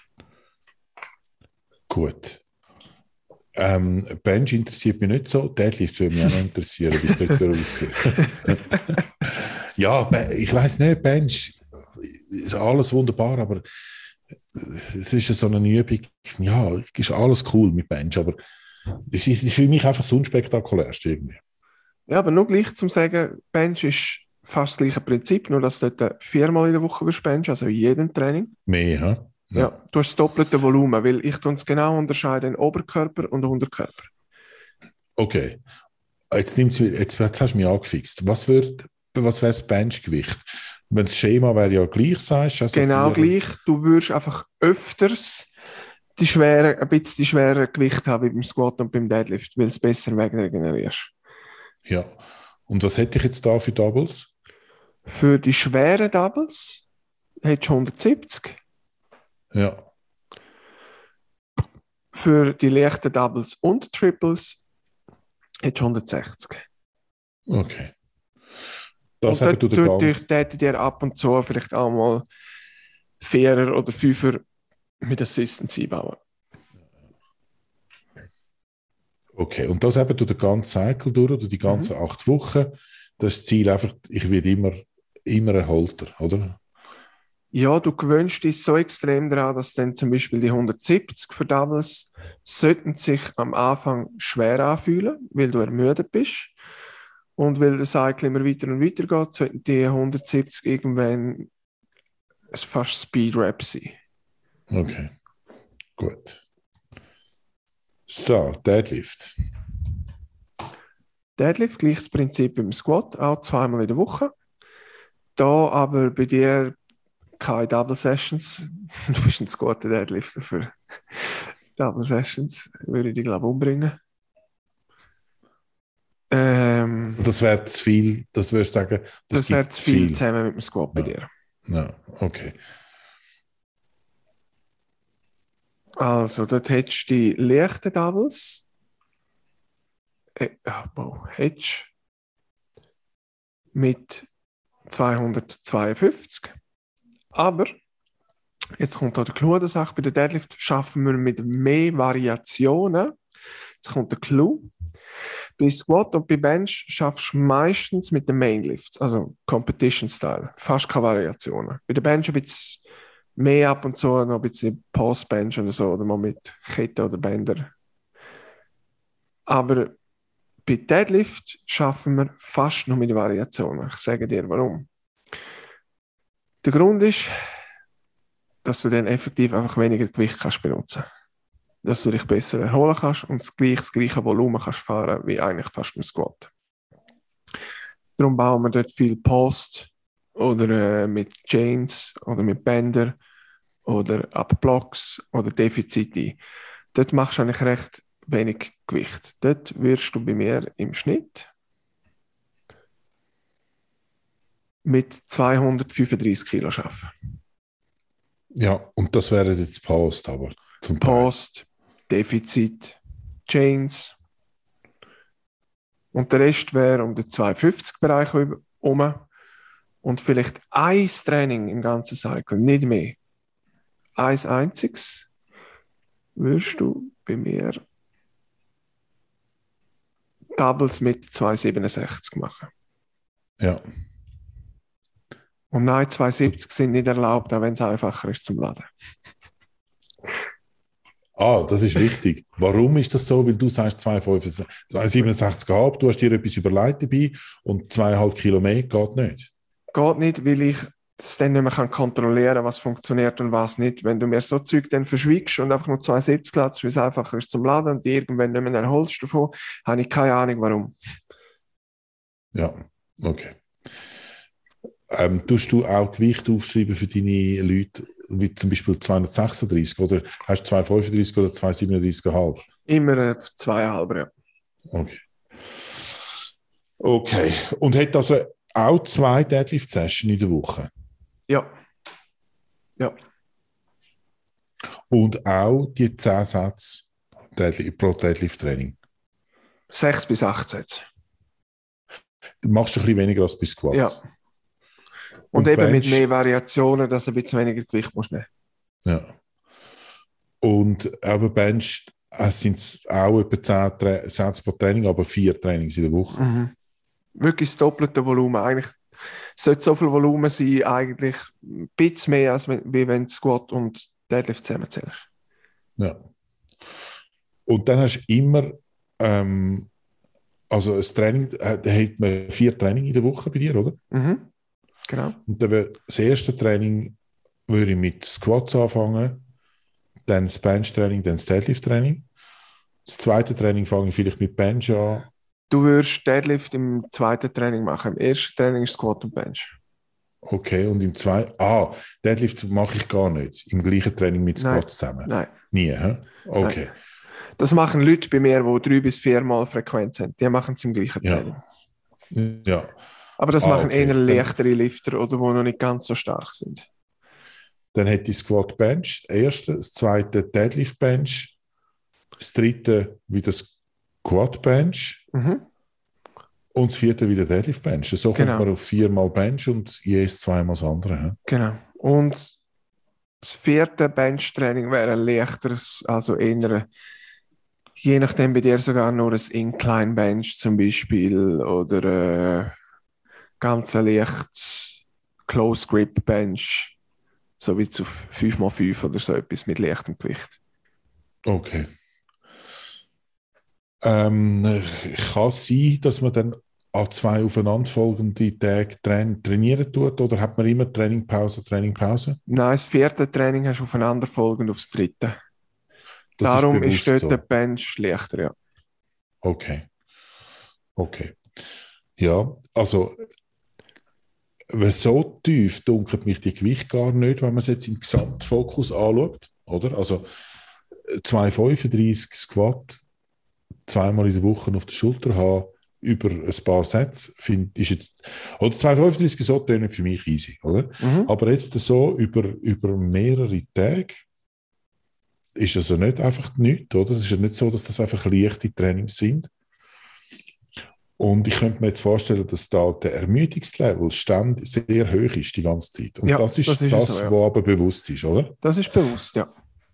Speaker 2: Gut. Ähm, Bench interessiert mich nicht so. Deadlift würde mich auch noch interessieren, wie es dort für aussieht. Ja, Be- ich weiss nicht, Bench ist alles wunderbar, aber es ist so eine Übung. Ja, ist alles cool mit Bench, aber es ist, es ist für mich einfach das Unspektakulärste irgendwie.
Speaker 3: Ja, aber nur gleich zum sagen, Bench ist fast das gleiche Prinzip, nur dass du dort viermal in der Woche wirst benchen, also in jedem Training.
Speaker 2: Mehr, hä?
Speaker 3: Ja. Du hast das doppelte Volumen, weil ich tue es genau unterscheiden in Oberkörper und Unterkörper.
Speaker 2: Okay. Jetzt, nimmt's, mir- jetzt, jetzt hast du mich angefixt. Was, würd- was wäre das Benchgewicht? Wenn das Schema wäre ja gleich, sagst du. Also
Speaker 3: Genau
Speaker 2: vier-
Speaker 3: gleich. Du würdest einfach öfters die schwere, ein bisschen die schwere Gewicht haben wie beim Squat und beim Deadlift, weil es besser wegregenerierst.
Speaker 2: Ja. Und was hätte ich jetzt da für Doubles?
Speaker 3: Für die schweren Doubles hättest du hundertsiebzig.
Speaker 2: Ja.
Speaker 3: Für die leichten Doubles und Triples hättest du hundertsechzig.
Speaker 2: Okay. Das
Speaker 3: und
Speaker 2: eben du
Speaker 3: dort
Speaker 2: der
Speaker 3: tue ich
Speaker 2: ganz...
Speaker 3: täte dir ab und zu vielleicht auch mal Vierer oder Fünfer mit Assistance einbauen.
Speaker 2: Okay. Und das eben du den ganzen Cycle durch, oder die ganzen
Speaker 3: Mhm.
Speaker 2: acht Wochen. Das ist das Ziel einfach, ich werde immer, immer erholter, oder?
Speaker 3: Ja, du gewöhnst dich so extrem daran, dass dann zum Beispiel die hundertsiebzig für Doubles sollten sich am Anfang schwer anfühlen, weil du ermüdet bist. Und weil der Cycle immer weiter und weiter geht, sollten die hundertsiebzig irgendwann fast Speed-Rap sein.
Speaker 2: Okay. Gut. So, Deadlift.
Speaker 3: Deadlift, gleiches Prinzip beim Squat, auch zweimal in der Woche. Da aber bei dir keine Double Sessions. Du bist ein guter Deadlifter für Double Sessions. Würde ich dich, glaube ich, umbringen. Ähm,
Speaker 2: Das wäre zu viel, das würdest du sagen, das,
Speaker 3: das wäre
Speaker 2: gibt
Speaker 3: zu viel zusammen mit dem Squat bei
Speaker 2: Ja.
Speaker 3: dir.
Speaker 2: Ja, okay.
Speaker 3: Also, dort hättest du die leichten Doubles. Äh, oh, wow, hättest mit zweihundertzweiundfünfzig. Aber Jetzt kommt auch der Clou an der Sache. Bei der Deadlift schaffen wir mit mehr Variationen. Jetzt kommt der Clou. Bei Squat und bei Bench schaffst du meistens mit den Mainlifts, also Competition-Style. Fast keine Variationen. Bei der Bench ein bisschen mehr ab und zu, noch ein bisschen Post-Bench oder so, oder mal mit Kette oder Bänder. Aber bei Deadlift schaffen wir fast nur mit Variationen. Ich sage dir warum. Der Grund ist, dass du dann effektiv einfach weniger Gewicht kannst benutzen. Dass du dich besser erholen kannst und das gleiche, das gleiche Volumen kannst fahren wie eigentlich fast im Squat. Darum bauen wir dort viel Post oder äh, mit Chains oder mit Bänder oder Up-Blocks oder Defizit ein. Dort machst du eigentlich recht wenig Gewicht. Dort wirst du bei mir im Schnitt mit zweihundertfünfunddreißig Kilo arbeiten.
Speaker 2: Ja, und das wäre jetzt Post, aber zum
Speaker 3: Post, Defizit, Chains. Und der Rest wäre um den zweihundertfünfzig-Bereich herum. Und vielleicht ein Training im ganzen Cycle, nicht mehr. Eins einziges wirst du bei mir Doubles mit zweihundertsiebenundsechzig machen.
Speaker 2: Ja.
Speaker 3: Und nein, zweihundertsiebzig sind nicht erlaubt, auch wenn es einfacher ist zum Laden.
Speaker 2: Ah, das ist wichtig. Warum ist das so? Weil du sagst zweihundertsiebenundsechzig Komma fünf, du hast dir etwas überlegt dabei und zweieinhalb Kilo mehr geht nicht.
Speaker 3: Geht nicht, weil ich das dann nicht mehr kontrollieren kann, was funktioniert und was nicht. Wenn du mir so Zeug dann verschwiegst und einfach nur zweihundertsiebzig lässt, weil es einfacher ist zum Laden und irgendwann nicht mehr erholst davon, habe ich keine Ahnung, warum.
Speaker 2: Ja, okay. Ähm, tust du auch Gewicht aufschreiben für deine Leute, wie zum Beispiel zweihundertsechsunddreißig, oder hast du zweihundertfünfunddreißig oder zweihundertsiebenunddreißig Komma fünf?
Speaker 3: Immer äh, zweieinhalb, ja.
Speaker 2: Okay. Okay. Und hat also auch zwei Deadlift-Sessions in der Woche?
Speaker 3: Ja. Ja.
Speaker 2: Und auch die zehn Sätze Deadlift, pro Deadlift-Training?
Speaker 3: Sechs bis acht Sätze.
Speaker 2: Du machst ein bisschen weniger als bei Squats?
Speaker 3: Ja. Und, und eben
Speaker 2: Bench,
Speaker 3: mit mehr Variationen, dass du ein bisschen weniger Gewicht musst nehmen.
Speaker 2: Ja. Und aber Bench sind es auch etwa zehn Tra- Sätze pro Training, aber vier Trainings in der Woche.
Speaker 3: Mhm. Wirklich das doppelte Volumen. Eigentlich sollte so viel Volumen sein, eigentlich ein bisschen mehr, als wenn, wie wenn du Squat und Deadlift zusammenzählst.
Speaker 2: Ja. Und dann hast du immer, ähm, also ein Training, äh, da hat man vier Training in der Woche bei dir, oder?
Speaker 3: Mhm. Genau.
Speaker 2: Und dann wär, das erste Training würde ich mit Squats anfangen, dann das Bench-Training, dann das Deadlift-Training. Das zweite Training fange ich vielleicht mit Bench an.
Speaker 3: Du würdest Deadlift im zweiten Training machen. Im ersten Training ist Squat und Bench.
Speaker 2: Okay, und im zweiten, ah, Deadlift mache ich gar nicht. Im gleichen Training mit Squats zusammen?
Speaker 3: Nein.
Speaker 2: Nie, hä? Okay.
Speaker 3: Nein. Das machen Leute bei mir, die drei bis viermal Frequenz sind. Die machen es im gleichen Training.
Speaker 2: Ja. Ja.
Speaker 3: Aber das
Speaker 2: ah,
Speaker 3: machen
Speaker 2: okay.
Speaker 3: eher leichtere Lifter oder die noch nicht ganz so stark sind.
Speaker 2: Dann hätte ich Squat Bench, das erste, das zweite Deadlift Bench, das dritte wieder Squat Bench
Speaker 3: Mhm.
Speaker 2: und das vierte wieder Deadlift Bench. So
Speaker 3: Genau.
Speaker 2: kommt man auf viermal Bench und jedes zweimal das andere. He?
Speaker 3: Genau. Und das vierte Bench-Training wäre ein leichteres, also eher, je nachdem bei dir sogar nur ein Incline Bench zum Beispiel oder äh, ganz ein leichtes Close Grip Bench, so wie zu fünf mal fünf oder so etwas mit leichtem Gewicht.
Speaker 2: Okay. Ähm, kann es sein, dass man dann an zwei aufeinanderfolgende Tage train- trainieren tut, oder hat man immer Trainingpause, Trainingpause?
Speaker 3: Nein, das vierte Training hast du aufeinanderfolgend aufs dritte.
Speaker 2: Das
Speaker 3: Darum
Speaker 2: ist,
Speaker 3: ist dort
Speaker 2: so.
Speaker 3: der Bench leichter, ja.
Speaker 2: Okay. Okay. Ja, also weil so tief dunkelt mich die Gewicht gar nicht, wenn man es jetzt im Gesamtfokus anschaut, oder? Also zweihundertfünfunddreißig Squat, zweimal in der Woche auf der Schulter haben, über ein paar Sätze, find, ist jetzt, oder zweihundertfünfunddreißig so tönen für mich easy, oder?
Speaker 3: Mhm.
Speaker 2: Aber jetzt so über, über mehrere Tage ist also nicht einfach nichts, oder? Es ist ja nicht so, dass das einfach leichte Trainings sind. Und ich könnte mir jetzt vorstellen, dass da der Ermüdungslevel stand sehr hoch ist die ganze Zeit. Und
Speaker 3: Ja,
Speaker 2: das ist
Speaker 3: das
Speaker 2: das,
Speaker 3: ist so, ja.
Speaker 2: was aber bewusst ist, oder?
Speaker 3: Das ist bewusst, ja.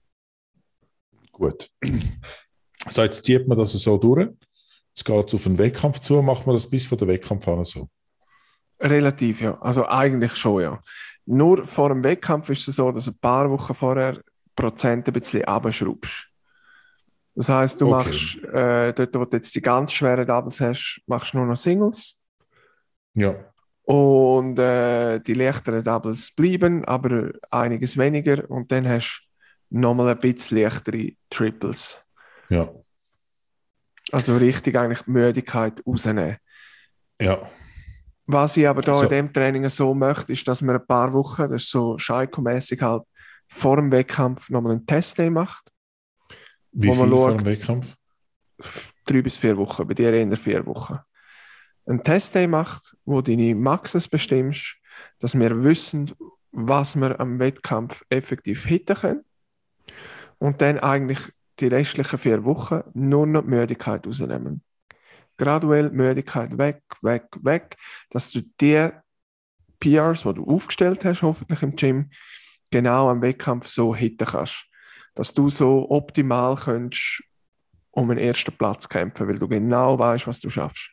Speaker 2: Gut. So, jetzt zieht man das so durch. Jetzt geht es auf den Wettkampf zu. Macht man das bis vor den Wettkampf an so?
Speaker 3: Relativ, ja. Also eigentlich schon, ja. Nur vor dem Wettkampf ist es so, dass ein paar Wochen vorher Prozent ein bisschen abschraubst. Das heisst, du
Speaker 2: Okay.
Speaker 3: machst, äh, dort, wo du jetzt die ganz schweren Doubles hast, machst du nur noch Singles.
Speaker 2: Ja,
Speaker 3: Und äh, die leichteren Doubles bleiben, aber einiges weniger. Und dann hast du nochmal ein bisschen leichtere Triples.
Speaker 2: ja,
Speaker 3: Also richtig eigentlich die Müdigkeit rausnehmen.
Speaker 2: ja.
Speaker 3: Was ich aber da
Speaker 2: So.
Speaker 3: in dem Training so möchte, ist, dass man ein paar Wochen, das ist so Scheiko-mässig halt, vor dem Wettkampf nochmal einen Testday macht.
Speaker 2: Wie
Speaker 3: Wo man
Speaker 2: viel vor
Speaker 3: schaut-
Speaker 2: dem Wettkampf?
Speaker 3: Drei bis vier Wochen, bei dir eher vier Wochen. Einen Testday macht, wo du deine Maxes bestimmst, dass wir wissen, was wir am Wettkampf effektiv hitten können. Und dann eigentlich die restlichen vier Wochen nur noch die Müdigkeit rausnehmen. Graduell Müdigkeit weg, weg, weg, dass du die P Rs, die du aufgestellt hast, hoffentlich im Gym, genau am Wettkampf so hitten kannst. Dass du so optimal kannst um einen ersten Platz kämpfen, weil du genau weißt, was du schaffst.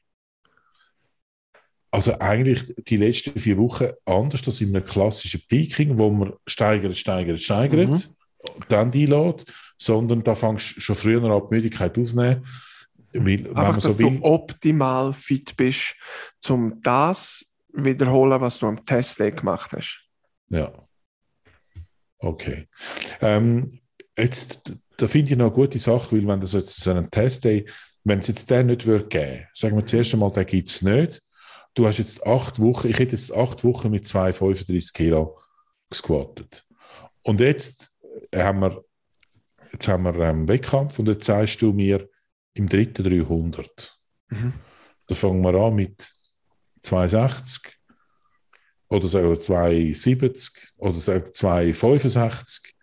Speaker 2: Also eigentlich die letzten vier Wochen anders als in einem klassischen Peaking, wo man steigert, steigert, steigert,
Speaker 3: Mhm.
Speaker 2: dann die lädt, sondern da fängst du schon früher an, die Müdigkeit aufzunehmen. Weil, wenn
Speaker 3: Einfach,
Speaker 2: man
Speaker 3: dass
Speaker 2: so will,
Speaker 3: du optimal fit bist, um das wiederholen, was du am Testday gemacht hast.
Speaker 2: ja. Okay. Ähm, jetzt, da finde ich noch eine gute Sache, weil wenn das jetzt so einen Testday, wenn es jetzt den nicht würde geben, sagen wir zuerst einmal, den gibt es nicht. Du hast jetzt acht Wochen, ich hätte jetzt acht Wochen mit zwei fünfunddreißig Kilo gesquattet. Und jetzt haben wir, jetzt haben wir einen Wettkampf und jetzt sagst du mir im dritten dreihundert.
Speaker 3: Mhm.
Speaker 2: Da fangen wir an mit zweihundertsechzig oder sagen wir zweihundertsiebzig oder sagen wir zweihundertfünfundsechzig,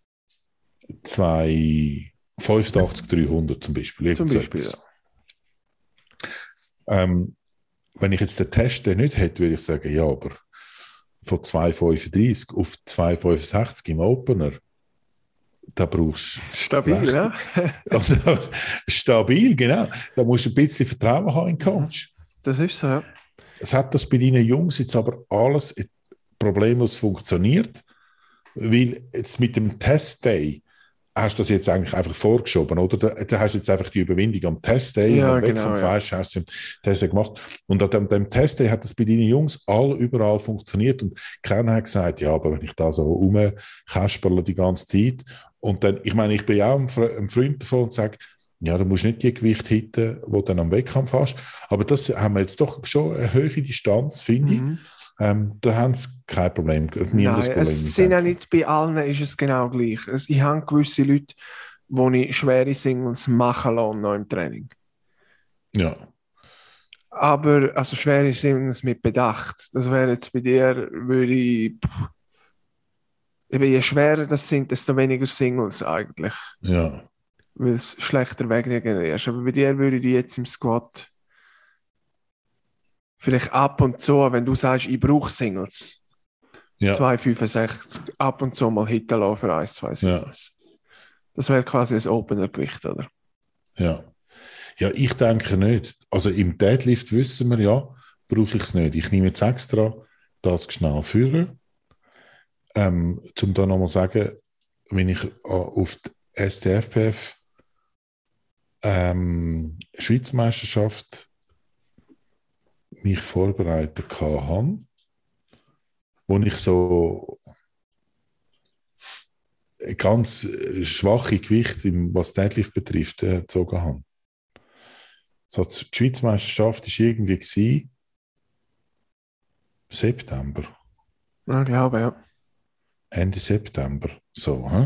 Speaker 2: zweihundertfünfundachtzig, dreihundert zum Beispiel.
Speaker 3: Zum Beispiel, ja.
Speaker 2: Ähm, wenn ich jetzt den Test nicht hätte, würde ich sagen, ja, aber von zweihundertfünfunddreißig auf zweihundertfünfundsechzig im Opener, da brauchst du
Speaker 3: Stabil,
Speaker 2: recht-
Speaker 3: ja?
Speaker 2: Oder, stabil, genau. Da musst du ein bisschen Vertrauen haben in den Coach.
Speaker 3: Das ist so, ja.
Speaker 2: Es hat das bei deinen Jungs jetzt aber alles problemlos funktioniert, weil jetzt mit dem Test-Day hast du das jetzt eigentlich einfach vorgeschoben, oder? Da, da hast du jetzt einfach die Überwindung am Test-Day,
Speaker 3: Ja,
Speaker 2: am
Speaker 3: genau,
Speaker 2: Wettkampf,
Speaker 3: ja.
Speaker 2: weißt, hast du den Test-Day gemacht. Und an dem, dem Test-Day hat das bei deinen Jungs all überall funktioniert. Und keiner hat gesagt, ja, aber wenn ich da so rumkasperle die ganze Zeit, und dann, ich meine, ich bin ja auch ein, Fre- ein Freund davon und sage, ja, du musst nicht die Gewicht hitten, die du dann am Wettkampf hast. Aber das haben wir jetzt doch schon eine höhere Distanz, finde
Speaker 3: Mhm.
Speaker 2: ich. Ähm, da haben sie kein Problem. Wir haben das
Speaker 3: Nein,
Speaker 2: Problem
Speaker 3: es
Speaker 2: mit
Speaker 3: sind
Speaker 2: dem.
Speaker 3: ja nicht bei allen ist es genau gleich. Es, ich habe gewisse Leute, die ich schwere Singles machen lasse noch im Training.
Speaker 2: Ja,
Speaker 3: Aber, also schwere Singles mit Bedacht. Das wäre jetzt bei dir, würde ich, pff, eben je schwerer das sind, desto weniger Singles eigentlich.
Speaker 2: ja,
Speaker 3: Weil es schlechter weggenerierst. Aber bei dir würde ich die jetzt im Squat vielleicht ab und zu, wenn du sagst, ich brauche Singles,
Speaker 2: ja,
Speaker 3: zweihundertfünfundsechzig, ab und zu mal hitten lassen für ein, zwei Singles. Das wäre quasi das Opener-Gewicht, oder?
Speaker 2: ja. Ja, ich denke nicht. Also im Deadlift wissen wir ja, brauche ich es nicht. Ich nehme jetzt extra das schnell führen, ähm, um da nochmal zu sagen, wenn ich äh, auf die S T F P F ähm, Schweizmeisterschaft mich vorbereitet habe, wo ich so ganz äh, schwache Gewicht, im, was Deadlift betrifft, äh, gezogen habe. So, die Schweizmeisterschaft war irgendwie gewesen, September,
Speaker 3: Ja, ich glaube, ja.
Speaker 2: Ende September. So, hä?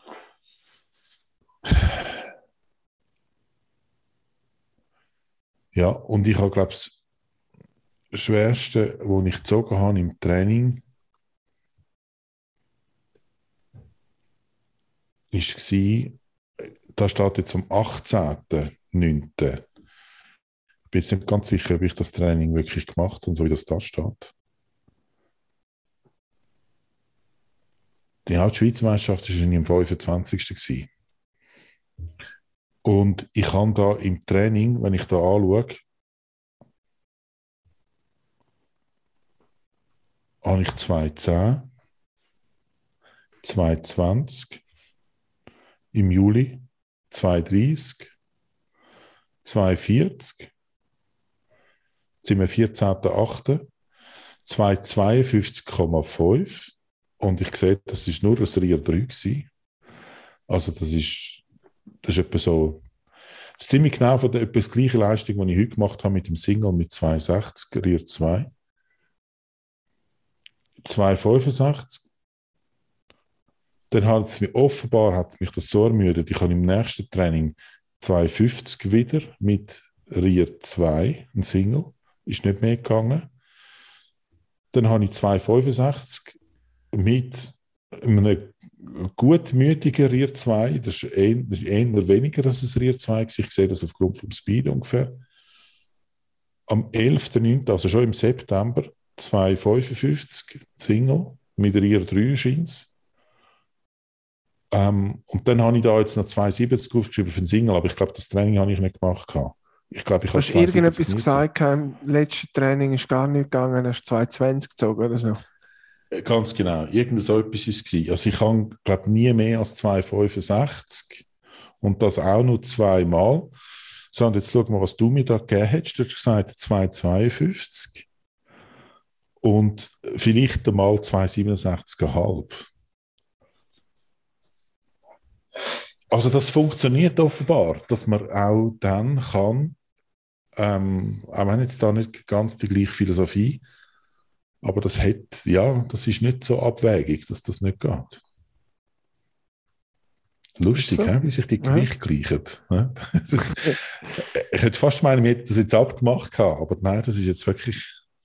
Speaker 2: Ja, und ich habe, glaube ich, das Schwerste, was ich gezogen habe im Training, war, da steht jetzt am achtzehnten neunten bin jetzt nicht ganz sicher, ob ich das Training wirklich gemacht habe, so wie das da steht. Die Hauptschweizmeisterschaft war im fünfundzwanzigsten gewesen. Und ich habe da im Training, wenn ich da anschaue, habe ich zwei zehn, zwei zwanzig, im Juli zwei dreißig, zwei vierzig, jetzt sind wir vierzehnten achten, zwei zweiundfünfzig Komma fünf und ich sehe, das ist nur das Rier drei gewesen. Also das ist, das ist etwa so, das ist ziemlich genau von der, etwa die gleiche Leistung, die ich heute gemacht habe mit dem Single mit zwei sechzig, Rier zwei. zwei fünfundsechzig. Dann hat es mich offenbar hat mich das so ermüdet. Ich habe im nächsten Training zwei fünfzig wieder mit Rier zwei, ein Single. Ist nicht mehr gegangen. Dann habe ich zwei fünfundsechzig mit einem gutmütigen Rier zwei. Das ist eher, das ist eher weniger als ein Rier zwei. Ich sehe das aufgrund vom Speed ungefähr. Am elften neunten, also schon im September, zwei fünfundfünfzig Single mit Rier drei scheint. Ähm, und dann habe ich da jetzt noch zwei siebzig aufgeschrieben für den Single, aber ich glaube, das Training habe ich nicht gemacht. Ich glaube, ich habe
Speaker 3: hast du irgendetwas gesagt, im letzten Training ist gar nicht gegangen, hast zwei zwanzig gezogen oder so?
Speaker 2: Ganz genau, irgend so etwas war es. Also ich habe, glaube nie mehr als zwei fünfundsechzig und das auch nur zweimal. So, und jetzt schau mal, was du mir da gegeben hast. Du hast gesagt zwei zweiundfünfzig und vielleicht einmal zwei siebenundsechzig Komma fünf. Also das funktioniert offenbar, dass man auch dann kann, ähm, auch wenn jetzt da nicht ganz die gleiche Philosophie, aber das hat, ja, das ist nicht so abwägig, dass das nicht geht. Lustig,
Speaker 3: so?
Speaker 2: he, wie sich die Gewichte ja. gleichen. Ne? Ich hätte fast meinen, wir hätten das jetzt abgemacht, aber nein, das ist jetzt wirklich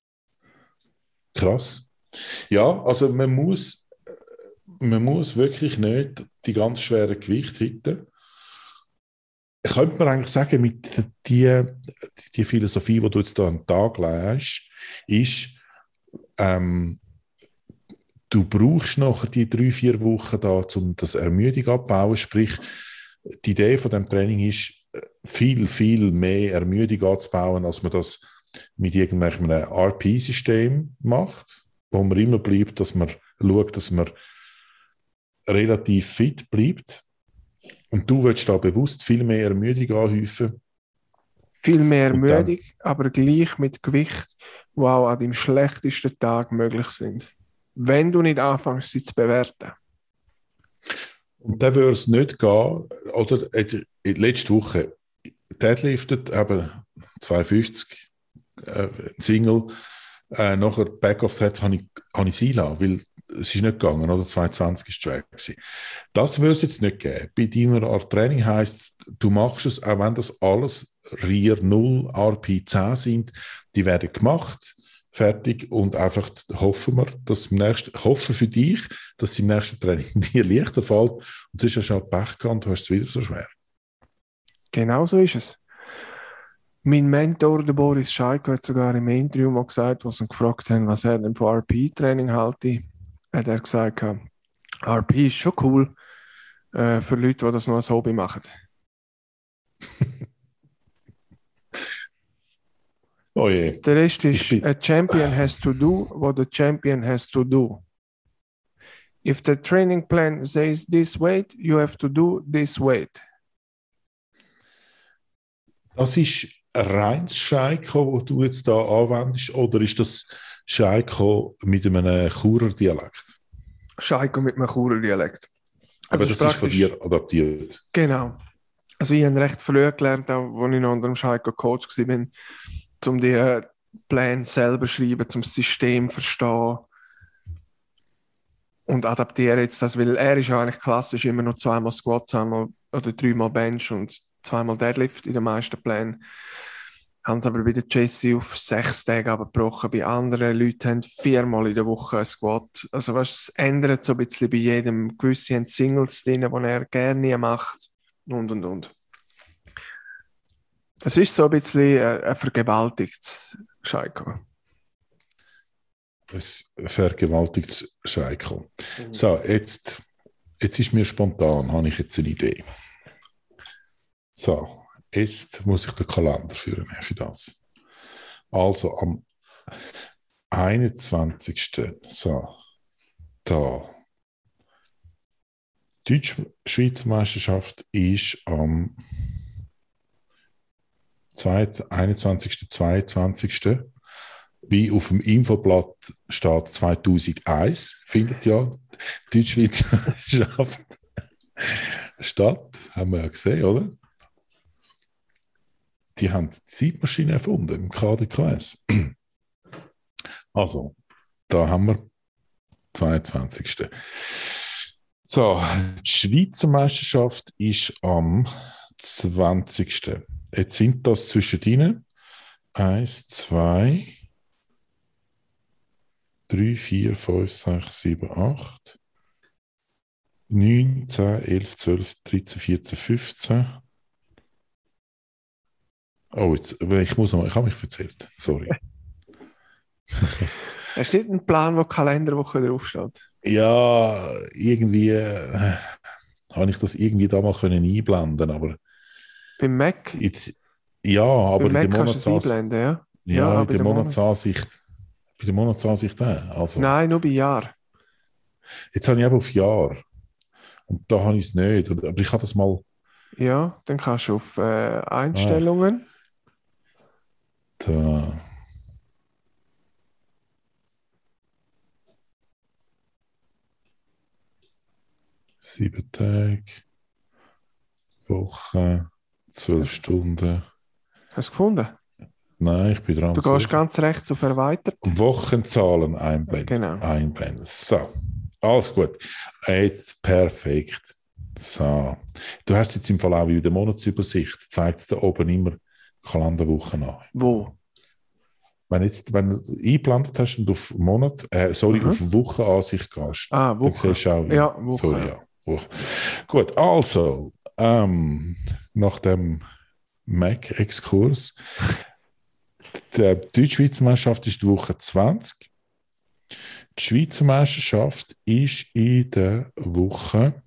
Speaker 2: krass. Ja, also man muss, man muss wirklich nicht die ganz schweren Gewichte hitten. Könnte man eigentlich sagen, mit die, die Philosophie, die du jetzt da an den Tag legst, ist, ähm, du brauchst nachher die drei, vier Wochen da, um das Ermüdung abzubauen. Sprich, die Idee von dem Training ist, viel, viel mehr Ermüdung abzubauen, als man das mit irgendeinem R P-System macht, wo man immer bleibt, dass man schaut, dass man relativ fit bleibt. Und du willst da bewusst viel mehr Ermüdung anhäufen.
Speaker 3: Viel mehr Ermüdung, aber gleich mit Gewicht, die auch an deinem schlechtesten Tag möglich sind. Wenn du nicht anfängst, sie zu bewerten.
Speaker 2: Und dann würde es nicht gehen, oder letzte Woche deadliftet, eben zweihundertfünfzig, äh, Single, äh, nachher Back-Off-Sets habe ich, habe ich sie lassen, weil es ist nicht gegangen, oder? zweihundertzwanzig ist schwer gewesen. Das würde es jetzt nicht geben. Bei deiner Art Training heisst es, du machst es, auch wenn das alles Rier null, R P zehn sind, die werden gemacht, fertig, und einfach hoffen wir, dass im nächsten, hoffen für dich, dass es im nächsten Training dir leichter fällt, und sonst hast du halt Pech gehabt und du hast es wieder so schwer.
Speaker 3: Genau so ist es. Mein Mentor, der Boris Scheiko, hat sogar im Interview mal gesagt, was ihn gefragt haben, was er denn von R P-Training halte, hat er gesagt, R P ist schon cool äh, für Leute, die das noch als Hobby machen.
Speaker 2: Oh je.
Speaker 3: Der Rest ist, a champion has to do what a champion has to do. If the training plan says this weight, you have to do this weight.
Speaker 2: Das ist ein reines Scheiko, das du jetzt da anwendest, oder ist das Scheiko mit einem Churer Dialekt?
Speaker 3: Scheiko mit einem Churer Dialekt.
Speaker 2: Also aber das ist von dir adaptiert?
Speaker 3: Genau. Also ich habe recht früh gelernt, auch als ich noch unter dem Scheiko Coach war, um die Pläne selber zu schreiben, um das System zu verstehen und adaptiere jetzt das, weil er ist ja eigentlich klassisch immer noch zweimal Squat, zweimal oder dreimal Bench und zweimal Deadlift in den meisten Plänen. Haben es aber bei der Jesse auf sechs Tage abgebrochen. Bei anderen Leuten haben viermal in der Woche ein Squat. Also weißt, es ändert so ein bisschen bei jedem. Gewisse haben Singles drin, die er gerne macht und und und. Es ist so ein bisschen äh, ein vergewaltigtes Scheiko.
Speaker 2: Ein vergewaltigtes Scheiko.
Speaker 3: Mhm.
Speaker 2: So, jetzt, jetzt ist mir spontan, habe ich jetzt eine Idee. So, jetzt muss ich den Kalender führen für das. Also am einundzwanzigsten So, da. Die Deutsch-Schweizer Meisterschaft ist am einundzwanzigsten zweiundzwanzigsten Wie auf dem Infoblatt steht zweitausendeins, findet ja die Deutsch-Schweizer Meisterschaft statt. Haben wir ja gesehen, oder? Die haben die Zeitmaschine erfunden im K D K S. Also, da haben wir zweiundzwanzigsten So, die Schweizer Meisterschaft ist am zwanzigsten Jetzt sind das zwischen ihnen eins, zwei, drei, vier, fünf, sechs, sieben, acht, neun, zehn, elf, zwölf, dreizehn, vierzehn, fünfzehn. Oh, jetzt, ich muss noch, ich habe mich verzählt. Sorry.
Speaker 3: Hast du nicht einen Plan, wo die Kalenderwoche draufsteht?
Speaker 2: Ja, irgendwie äh, habe ich das irgendwie da mal können einblenden, aber
Speaker 3: Beim Mac?
Speaker 2: jetzt, ja, aber
Speaker 3: Beim
Speaker 2: in
Speaker 3: Mac
Speaker 2: der
Speaker 3: kannst du es
Speaker 2: Monatsansicht,
Speaker 3: einblenden, ja?
Speaker 2: ja,
Speaker 3: Ja,
Speaker 2: in
Speaker 3: bei
Speaker 2: der
Speaker 3: der Monat-
Speaker 2: Monatsansicht, bei der Monatsansicht auch. Also,
Speaker 3: Nein, nur bei Jahr.
Speaker 2: jetzt habe ich eben auf Jahr und da habe ich es nicht, aber ich habe das mal
Speaker 3: Ja, dann kannst du auf äh, Einstellungen.
Speaker 2: da. Sieben Tage, Woche, zwölf Stunden.
Speaker 3: Hast du gefunden?
Speaker 2: Nein, ich bin dran.
Speaker 3: Du gehst ganz rechts auf Erweitert.
Speaker 2: Wochenzahlen einblenden.
Speaker 3: Genau.
Speaker 2: einblenden. So, alles gut. Jetzt perfekt. So. Du hast jetzt im Fall auch wie in der Monatsübersicht, zeigt es da oben immer Kalenderwochen an.
Speaker 3: Wo?
Speaker 2: Wenn, jetzt, wenn du eingeblendet hast und auf Monat, äh, sorry,
Speaker 3: Mhm.
Speaker 2: auf Wochenansicht gehst,
Speaker 3: Ah,
Speaker 2: dann
Speaker 3: Woche.
Speaker 2: siehst du auch.
Speaker 3: Ja, Woche.
Speaker 2: Sorry, ja. Woche. Gut, also, ähm, nach dem Mac-Exkurs, die Deutsch-Schweizer Meisterschaft ist die Woche zwanzig. Die Schweizer Meisterschaft ist in der Woche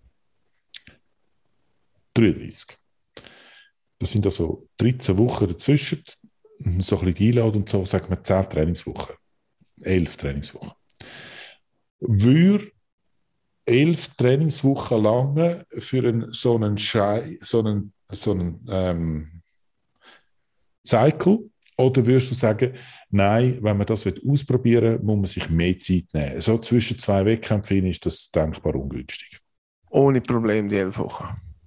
Speaker 2: dreiunddreißig. Das sind also dreizehn Wochen dazwischen, so ein bisschen einladen und so, sagen wir zehn Trainingswochen. elf Trainingswochen. Würde elf Trainingswochen lang für einen, so einen, Schei, so einen, so einen ähm, Cycle, oder würdest du sagen, nein, wenn man das ausprobieren will, muss man sich mehr Zeit nehmen? So zwischen zwei Wettkämpfen ist das denkbar ungünstig.
Speaker 3: Ohne Problem die elf Wochen.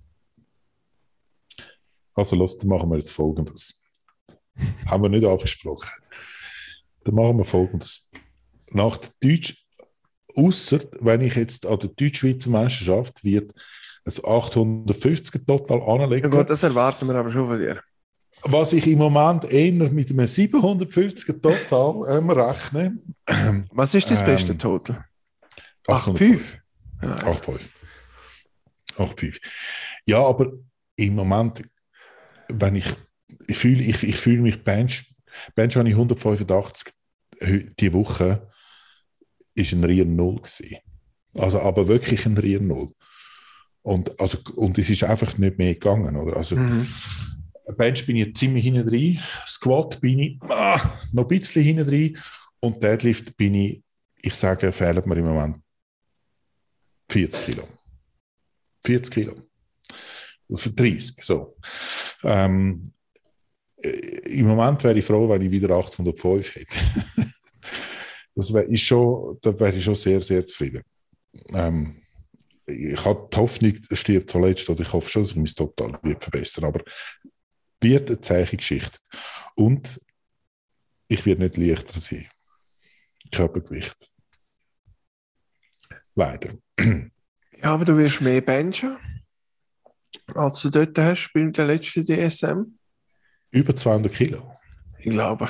Speaker 2: Also los, dann machen wir jetzt Folgendes. Haben wir nicht abgesprochen. Dann machen wir Folgendes. Nach der Deutsch, ausser wenn ich jetzt an der Deutsch-Schweizer Meisterschaft wird ein achthundertfünfziger total anlegen.
Speaker 3: Ja gut, das erwarten wir aber schon von dir.
Speaker 2: Was ich im Moment eher mit einem siebenhundertfünfziger total ähm, rechne.
Speaker 3: Was ist das
Speaker 2: Ähm,
Speaker 3: beste Total? acht Komma
Speaker 2: achthundertfünf.
Speaker 3: fünf. Ja.
Speaker 2: acht Komma fünf. acht Komma fünf. Ja, aber im Moment, wenn ich, ich fühle ich, ich fühl mich Bench, Bench habe ich hundertfünfundachtzig die Woche, ist ein Rier Null gewesen. Also, aber wirklich ein Rier Null. Und, also, und es ist einfach nicht mehr gegangen, oder? Also,
Speaker 3: Mhm.
Speaker 2: Bench bin ich ziemlich hinten drin, Squat bin ich ah, noch ein bisschen hinten drin und Deadlift bin ich, ich sage, fehlen mir im Moment vierzig Kilo. vierzig Kilo. Also dreißig, so. Ähm, Im Moment wäre ich froh, wenn ich wieder achthundertfünf hätte. Das wär, ist schon, da wäre ich schon sehr, sehr zufrieden. Ähm, ich habe die Hoffnung, es stirbt zuletzt, oder ich hoffe schon, dass ich mein Total wird verbessern, aber wird eine zähe Geschichte. Und ich werde nicht leichter sein. Körpergewicht. Leider.
Speaker 3: Ja, aber du wirst mehr benchen, als du dort hast bei der letzten D S M.
Speaker 2: Über zweihundert Kilo.
Speaker 3: Ich glaube.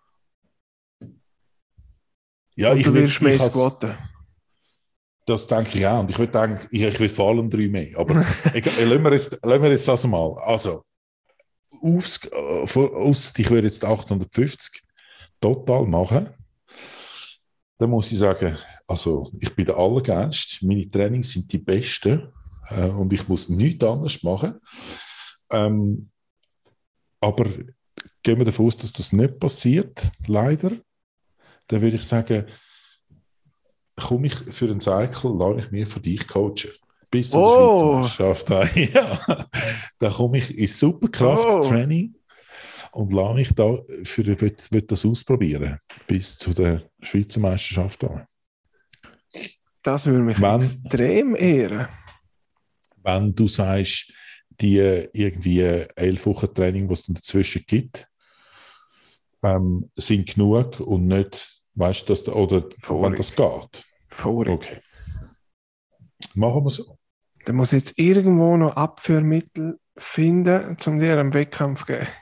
Speaker 2: Ja,
Speaker 3: Und
Speaker 2: ich
Speaker 3: du
Speaker 2: will,
Speaker 3: wirst mehr
Speaker 2: ich has,
Speaker 3: squatten.
Speaker 2: Das denke ich auch. Und ich würde denken, ich, ich will vor allem drei mehr. Aber egal, lassen, wir jetzt, lassen wir jetzt das mal. Also, aufs, äh, von- aus, ich würde jetzt achthundertfünfzig total machen, dann muss ich sagen, also ich bin der Allergeilste, meine Trainings sind die besten äh, und ich muss nichts anderes machen. Ähm, aber gehen wir davon aus, dass das nicht passiert, leider. Dann würde ich sagen, komme ich für einen Cycle, lasse ich mir von dich coachen. Bis zu der
Speaker 3: Oh.
Speaker 2: Schweizer Meisterschaft. Ja. Dann komme ich ins Superkraft-Training und lasse mich da für will, will das ausprobieren. Bis zu der Schweizer Meisterschaft. An.
Speaker 3: Das würde mich
Speaker 2: Wenn-
Speaker 3: extrem ehren.
Speaker 2: Wenn du sagst, die irgendwie elf Wochen Training, die es dann dazwischen gibt, ähm, sind genug und nicht, weißt du, dass da- oder
Speaker 3: Vorig.
Speaker 2: wenn das geht.
Speaker 3: Vorig.
Speaker 2: Okay. Machen wir so.
Speaker 3: Da muss ich jetzt irgendwo noch Abführmittel finden, um dir einen Wettkampf zu geben.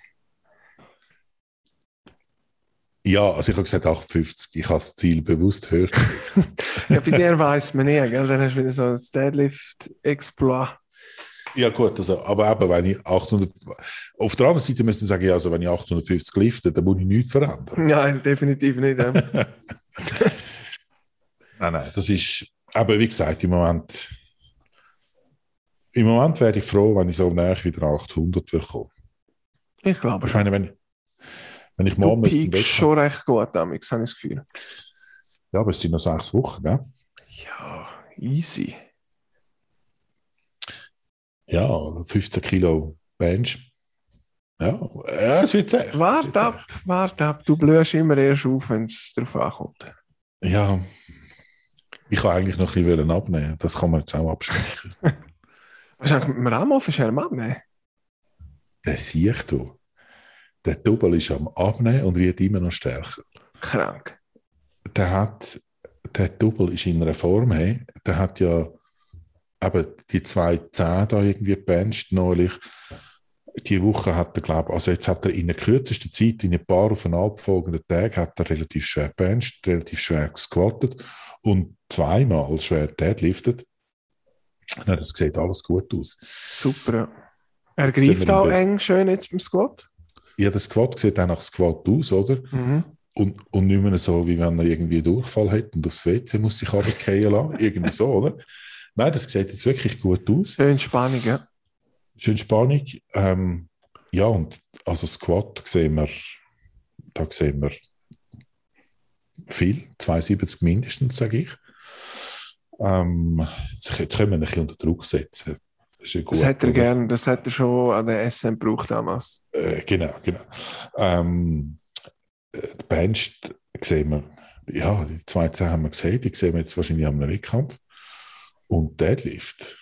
Speaker 2: Ja, also ich habe gesagt achtundfünfzig. Ich habe das Ziel bewusst höher.
Speaker 3: Ja, bei dir weiss man nie, gell? Dann hast du wieder so ein Deadlift-Exploit.
Speaker 2: Ja gut, also, aber eben, wenn ich achthundert... Auf der anderen Seite müssen wir sagen, ja, also wenn ich achthundertfünfzig lifte, dann muss ich nichts verändern.
Speaker 3: Nein, definitiv nicht. Ja.
Speaker 2: Nein, nein, das ist... Aber wie gesagt, im Moment... Im Moment wäre ich froh, wenn ich so näher wieder achthundert würde kommen.
Speaker 3: Ich glaube
Speaker 2: Ich
Speaker 3: schon.
Speaker 2: meine, wenn, wenn ich
Speaker 3: Du
Speaker 2: mal müsste
Speaker 3: peakst schon recht gut, damals, habe ich das Gefühl.
Speaker 2: Ja, aber es sind noch sechs Wochen, gell?
Speaker 3: Ja, easy.
Speaker 2: Ja, fünfzehn Kilo Bench. Ja, ja es wird zäh. Es wird
Speaker 3: Warte
Speaker 2: zäh.
Speaker 3: ab, warte ab. Du blühst immer erst auf, wenn es darauf ankommt.
Speaker 2: Ja, ich kann eigentlich noch ein bisschen abnehmen. Das kann man jetzt auch absprechen.
Speaker 3: Wahrscheinlich mit dem Ramo auf Scherm abnehmen.
Speaker 2: Der siehst du. Der Double ist am Abnehmen und wird immer noch stärker.
Speaker 3: Krank.
Speaker 2: Der hat, der Double ist in einer Form, hey. Der hat ja eben die zwei Zehen da irgendwie gebencht neulich. Die Woche hat er, glaube ich, also jetzt hat er in der kürzesten Zeit, in ein paar aufeinanderfolgenden Tagen, hat er relativ schwer gebencht, relativ schwer gesquattet und zweimal schwer deadliftet. Ja, das sieht alles gut aus.
Speaker 3: Super. Ja. Er
Speaker 2: Jetzt
Speaker 3: greift
Speaker 2: tun wir
Speaker 3: auch
Speaker 2: im Be-
Speaker 3: eng schön jetzt beim Squat.
Speaker 2: Ja, der Squat sieht auch nach Squat aus, oder?
Speaker 3: Mhm.
Speaker 2: Und, und nicht mehr so, wie wenn er irgendwie einen Durchfall hat und aufs W C muss sich runterfallen lassen. Irgendwie so, oder? Nein, das sieht jetzt wirklich gut aus.
Speaker 3: Schön Spannung, ja.
Speaker 2: Schön Spannung. Ähm, ja, und also Squat sehen wir, da sehen wir viel, zweiundsiebzig mindestens, sage ich. Ähm, jetzt, jetzt können wir ihn ein bisschen unter Druck setzen. Das, ist ja gut,
Speaker 3: Das hätte er
Speaker 2: oder?
Speaker 3: gerne, das hätte er schon an der S M gebraucht damals.
Speaker 2: Äh, genau, genau. Ähm, äh, die Bench sehen wir, ja, die zwei Zehen haben wir gesehen, die sehen wir jetzt wahrscheinlich am Wettkampf. Und Deadlift.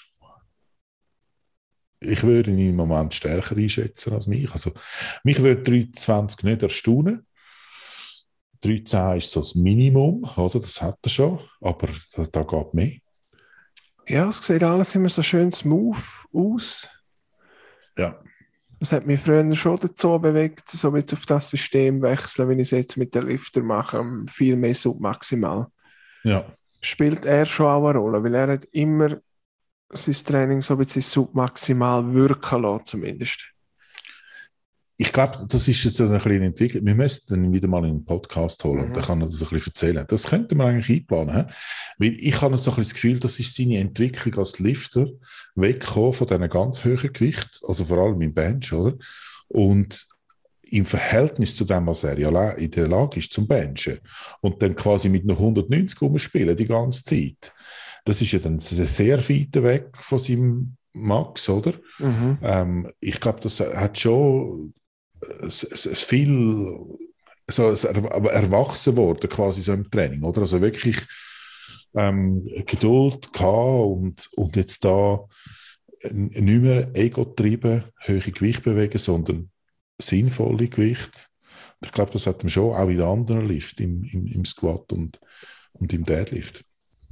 Speaker 2: Ich würde ihn im Moment stärker einschätzen als mich. Also, mich würde dreihundertzwanzig nicht erstaunen. dreizehn ist so das Minimum, oder? Das hat er schon, aber da, da geht mehr.
Speaker 3: Ja, es sieht alles immer so schön smooth aus.
Speaker 2: Ja.
Speaker 3: Das hat mich früher schon dazu bewegt, so jetzt auf das System wechseln, wenn ich es jetzt mit den Lifter mache, viel mehr submaximal.
Speaker 2: Ja.
Speaker 3: Spielt er schon auch eine Rolle, weil er hat immer sein Training so ein bisschen submaximal wirken lassen, zumindest.
Speaker 2: Ich glaube, das ist jetzt so ein bisschen entwickelt. Wir müssten dann wieder mal in einen Podcast holen
Speaker 3: Mhm.
Speaker 2: und dann kann er das ein bisschen erzählen. Das könnte man eigentlich einplanen. He? Weil ich habe so ein bisschen das Gefühl, das ist seine Entwicklung als Lifter, weggekommen von diesen ganz hohen Gewicht, also vor allem im Bench, oder? Und im Verhältnis zu dem, was er ja in der Lage ist zum Benchen und dann quasi mit einer hundertneunzig rumspielen die ganze Zeit, das ist ja dann sehr weit weg von seinem Max, oder?
Speaker 3: Mhm.
Speaker 2: Ähm, ich glaube, das hat schon es, es, es viel so, es er, aber erwachsen worden quasi so im Training, oder? Also wirklich ähm, Geduld gehabt und, und jetzt da nicht mehr ego-getrieben hohe Gewicht bewegen, sondern sinnvolle Gewicht. Ich glaube, das hat man schon auch in den anderen Lift, im, im, im Squat und, und im Deadlift.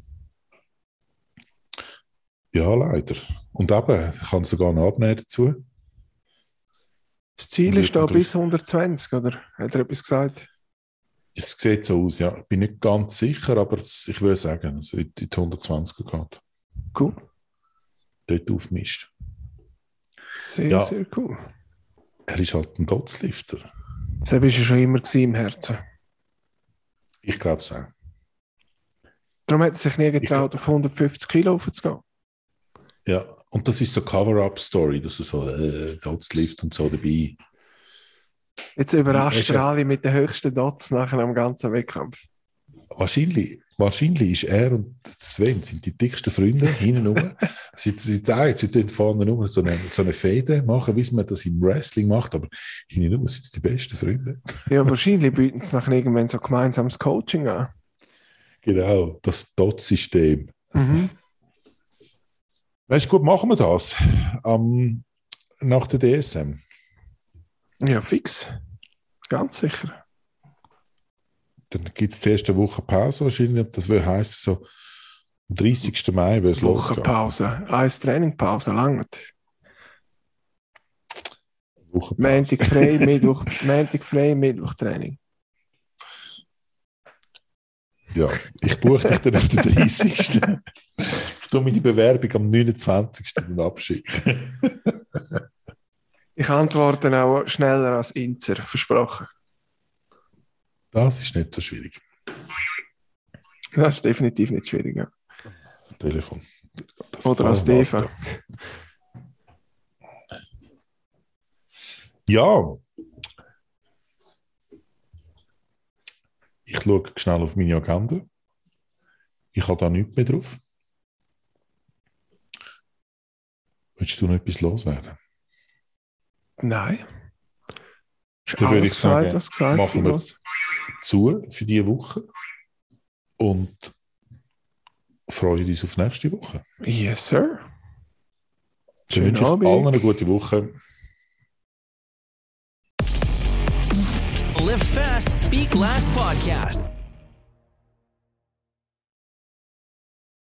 Speaker 2: Ja, leider. Und eben, ich kann sogar noch abnehmen dazu.
Speaker 3: Das Ziel
Speaker 2: Und
Speaker 3: ist da
Speaker 2: wird
Speaker 3: bis hundertzwanzig, oder? Hat er etwas gesagt?
Speaker 2: Es sieht so aus, ja. Ich bin nicht ganz sicher, aber das, ich würde sagen, es wird in die hundertzwanzig geht.
Speaker 3: Cool.
Speaker 2: Dort aufmischt.
Speaker 3: Sehr,
Speaker 2: Ja.
Speaker 3: sehr cool.
Speaker 2: Er ist halt ein Dotzlifter.
Speaker 3: Das war ja schon immer im Herzen.
Speaker 2: Ich glaube es auch.
Speaker 3: Darum hat er sich nie getraut, auf hundertfünfzig Kilo aufzugehen.
Speaker 2: Ja, und das ist so Cover-Up-Story, dass er so äh, Dotzlift und so dabei.
Speaker 3: Jetzt überrascht
Speaker 2: Ja,
Speaker 3: er alle mit den höchsten Dots nachher am ganzen Wettkampf.
Speaker 2: Wahrscheinlich, wahrscheinlich ist er und Sven sind die dicksten Freunde hinten rum. Sie, sie zeigen, sie tun vorne rum so eine, so eine Fäde machen, wie man das im Wrestling macht, aber hinten rum sind die besten Freunde.
Speaker 3: Ja, wahrscheinlich bieten sie nachher irgendwann so gemeinsames Coaching an.
Speaker 2: Genau, das Dot-System.
Speaker 3: Mhm.
Speaker 2: Weißt du, gut, machen wir das. Ähm, nach der D S M.
Speaker 3: Ja, fix. Ganz sicher.
Speaker 2: Dann gibt es die erste Woche Pause wahrscheinlich. Das heisst so, am dreißigsten Mai wird es losgehen.
Speaker 3: Wochenpause. Eins Trainingpause, langt.
Speaker 2: Wochenpause.
Speaker 3: Montag frei, Mittwoch, Montag frei, Mittwoch Training.
Speaker 2: Ja, ich buche dich dann auf den dreißigsten Ich tue meine Bewerbung am neunundzwanzigsten abschicken.
Speaker 3: Ich antworte auch schneller als Inzer, versprochen.
Speaker 2: Das ist nicht so schwierig.
Speaker 3: Das ist definitiv nicht schwierig. Ja.
Speaker 2: Telefon. Das
Speaker 3: Oder als Deva.
Speaker 2: Ja. Ich schaue schnell auf meine Agenda. Ich habe da nichts mehr drauf. Willst du noch etwas loswerden?
Speaker 3: Nein. Ist
Speaker 2: Dann würde
Speaker 3: alles
Speaker 2: ich sagen,
Speaker 3: gesagt, was gesagt
Speaker 2: machen wir
Speaker 3: muss.
Speaker 2: zu für diese Woche und freuen uns auf nächste Woche.
Speaker 3: Yes, sir.
Speaker 2: Ich wünsche euch allen eine gute Woche.
Speaker 1: Live Fast, Speak Last Podcast.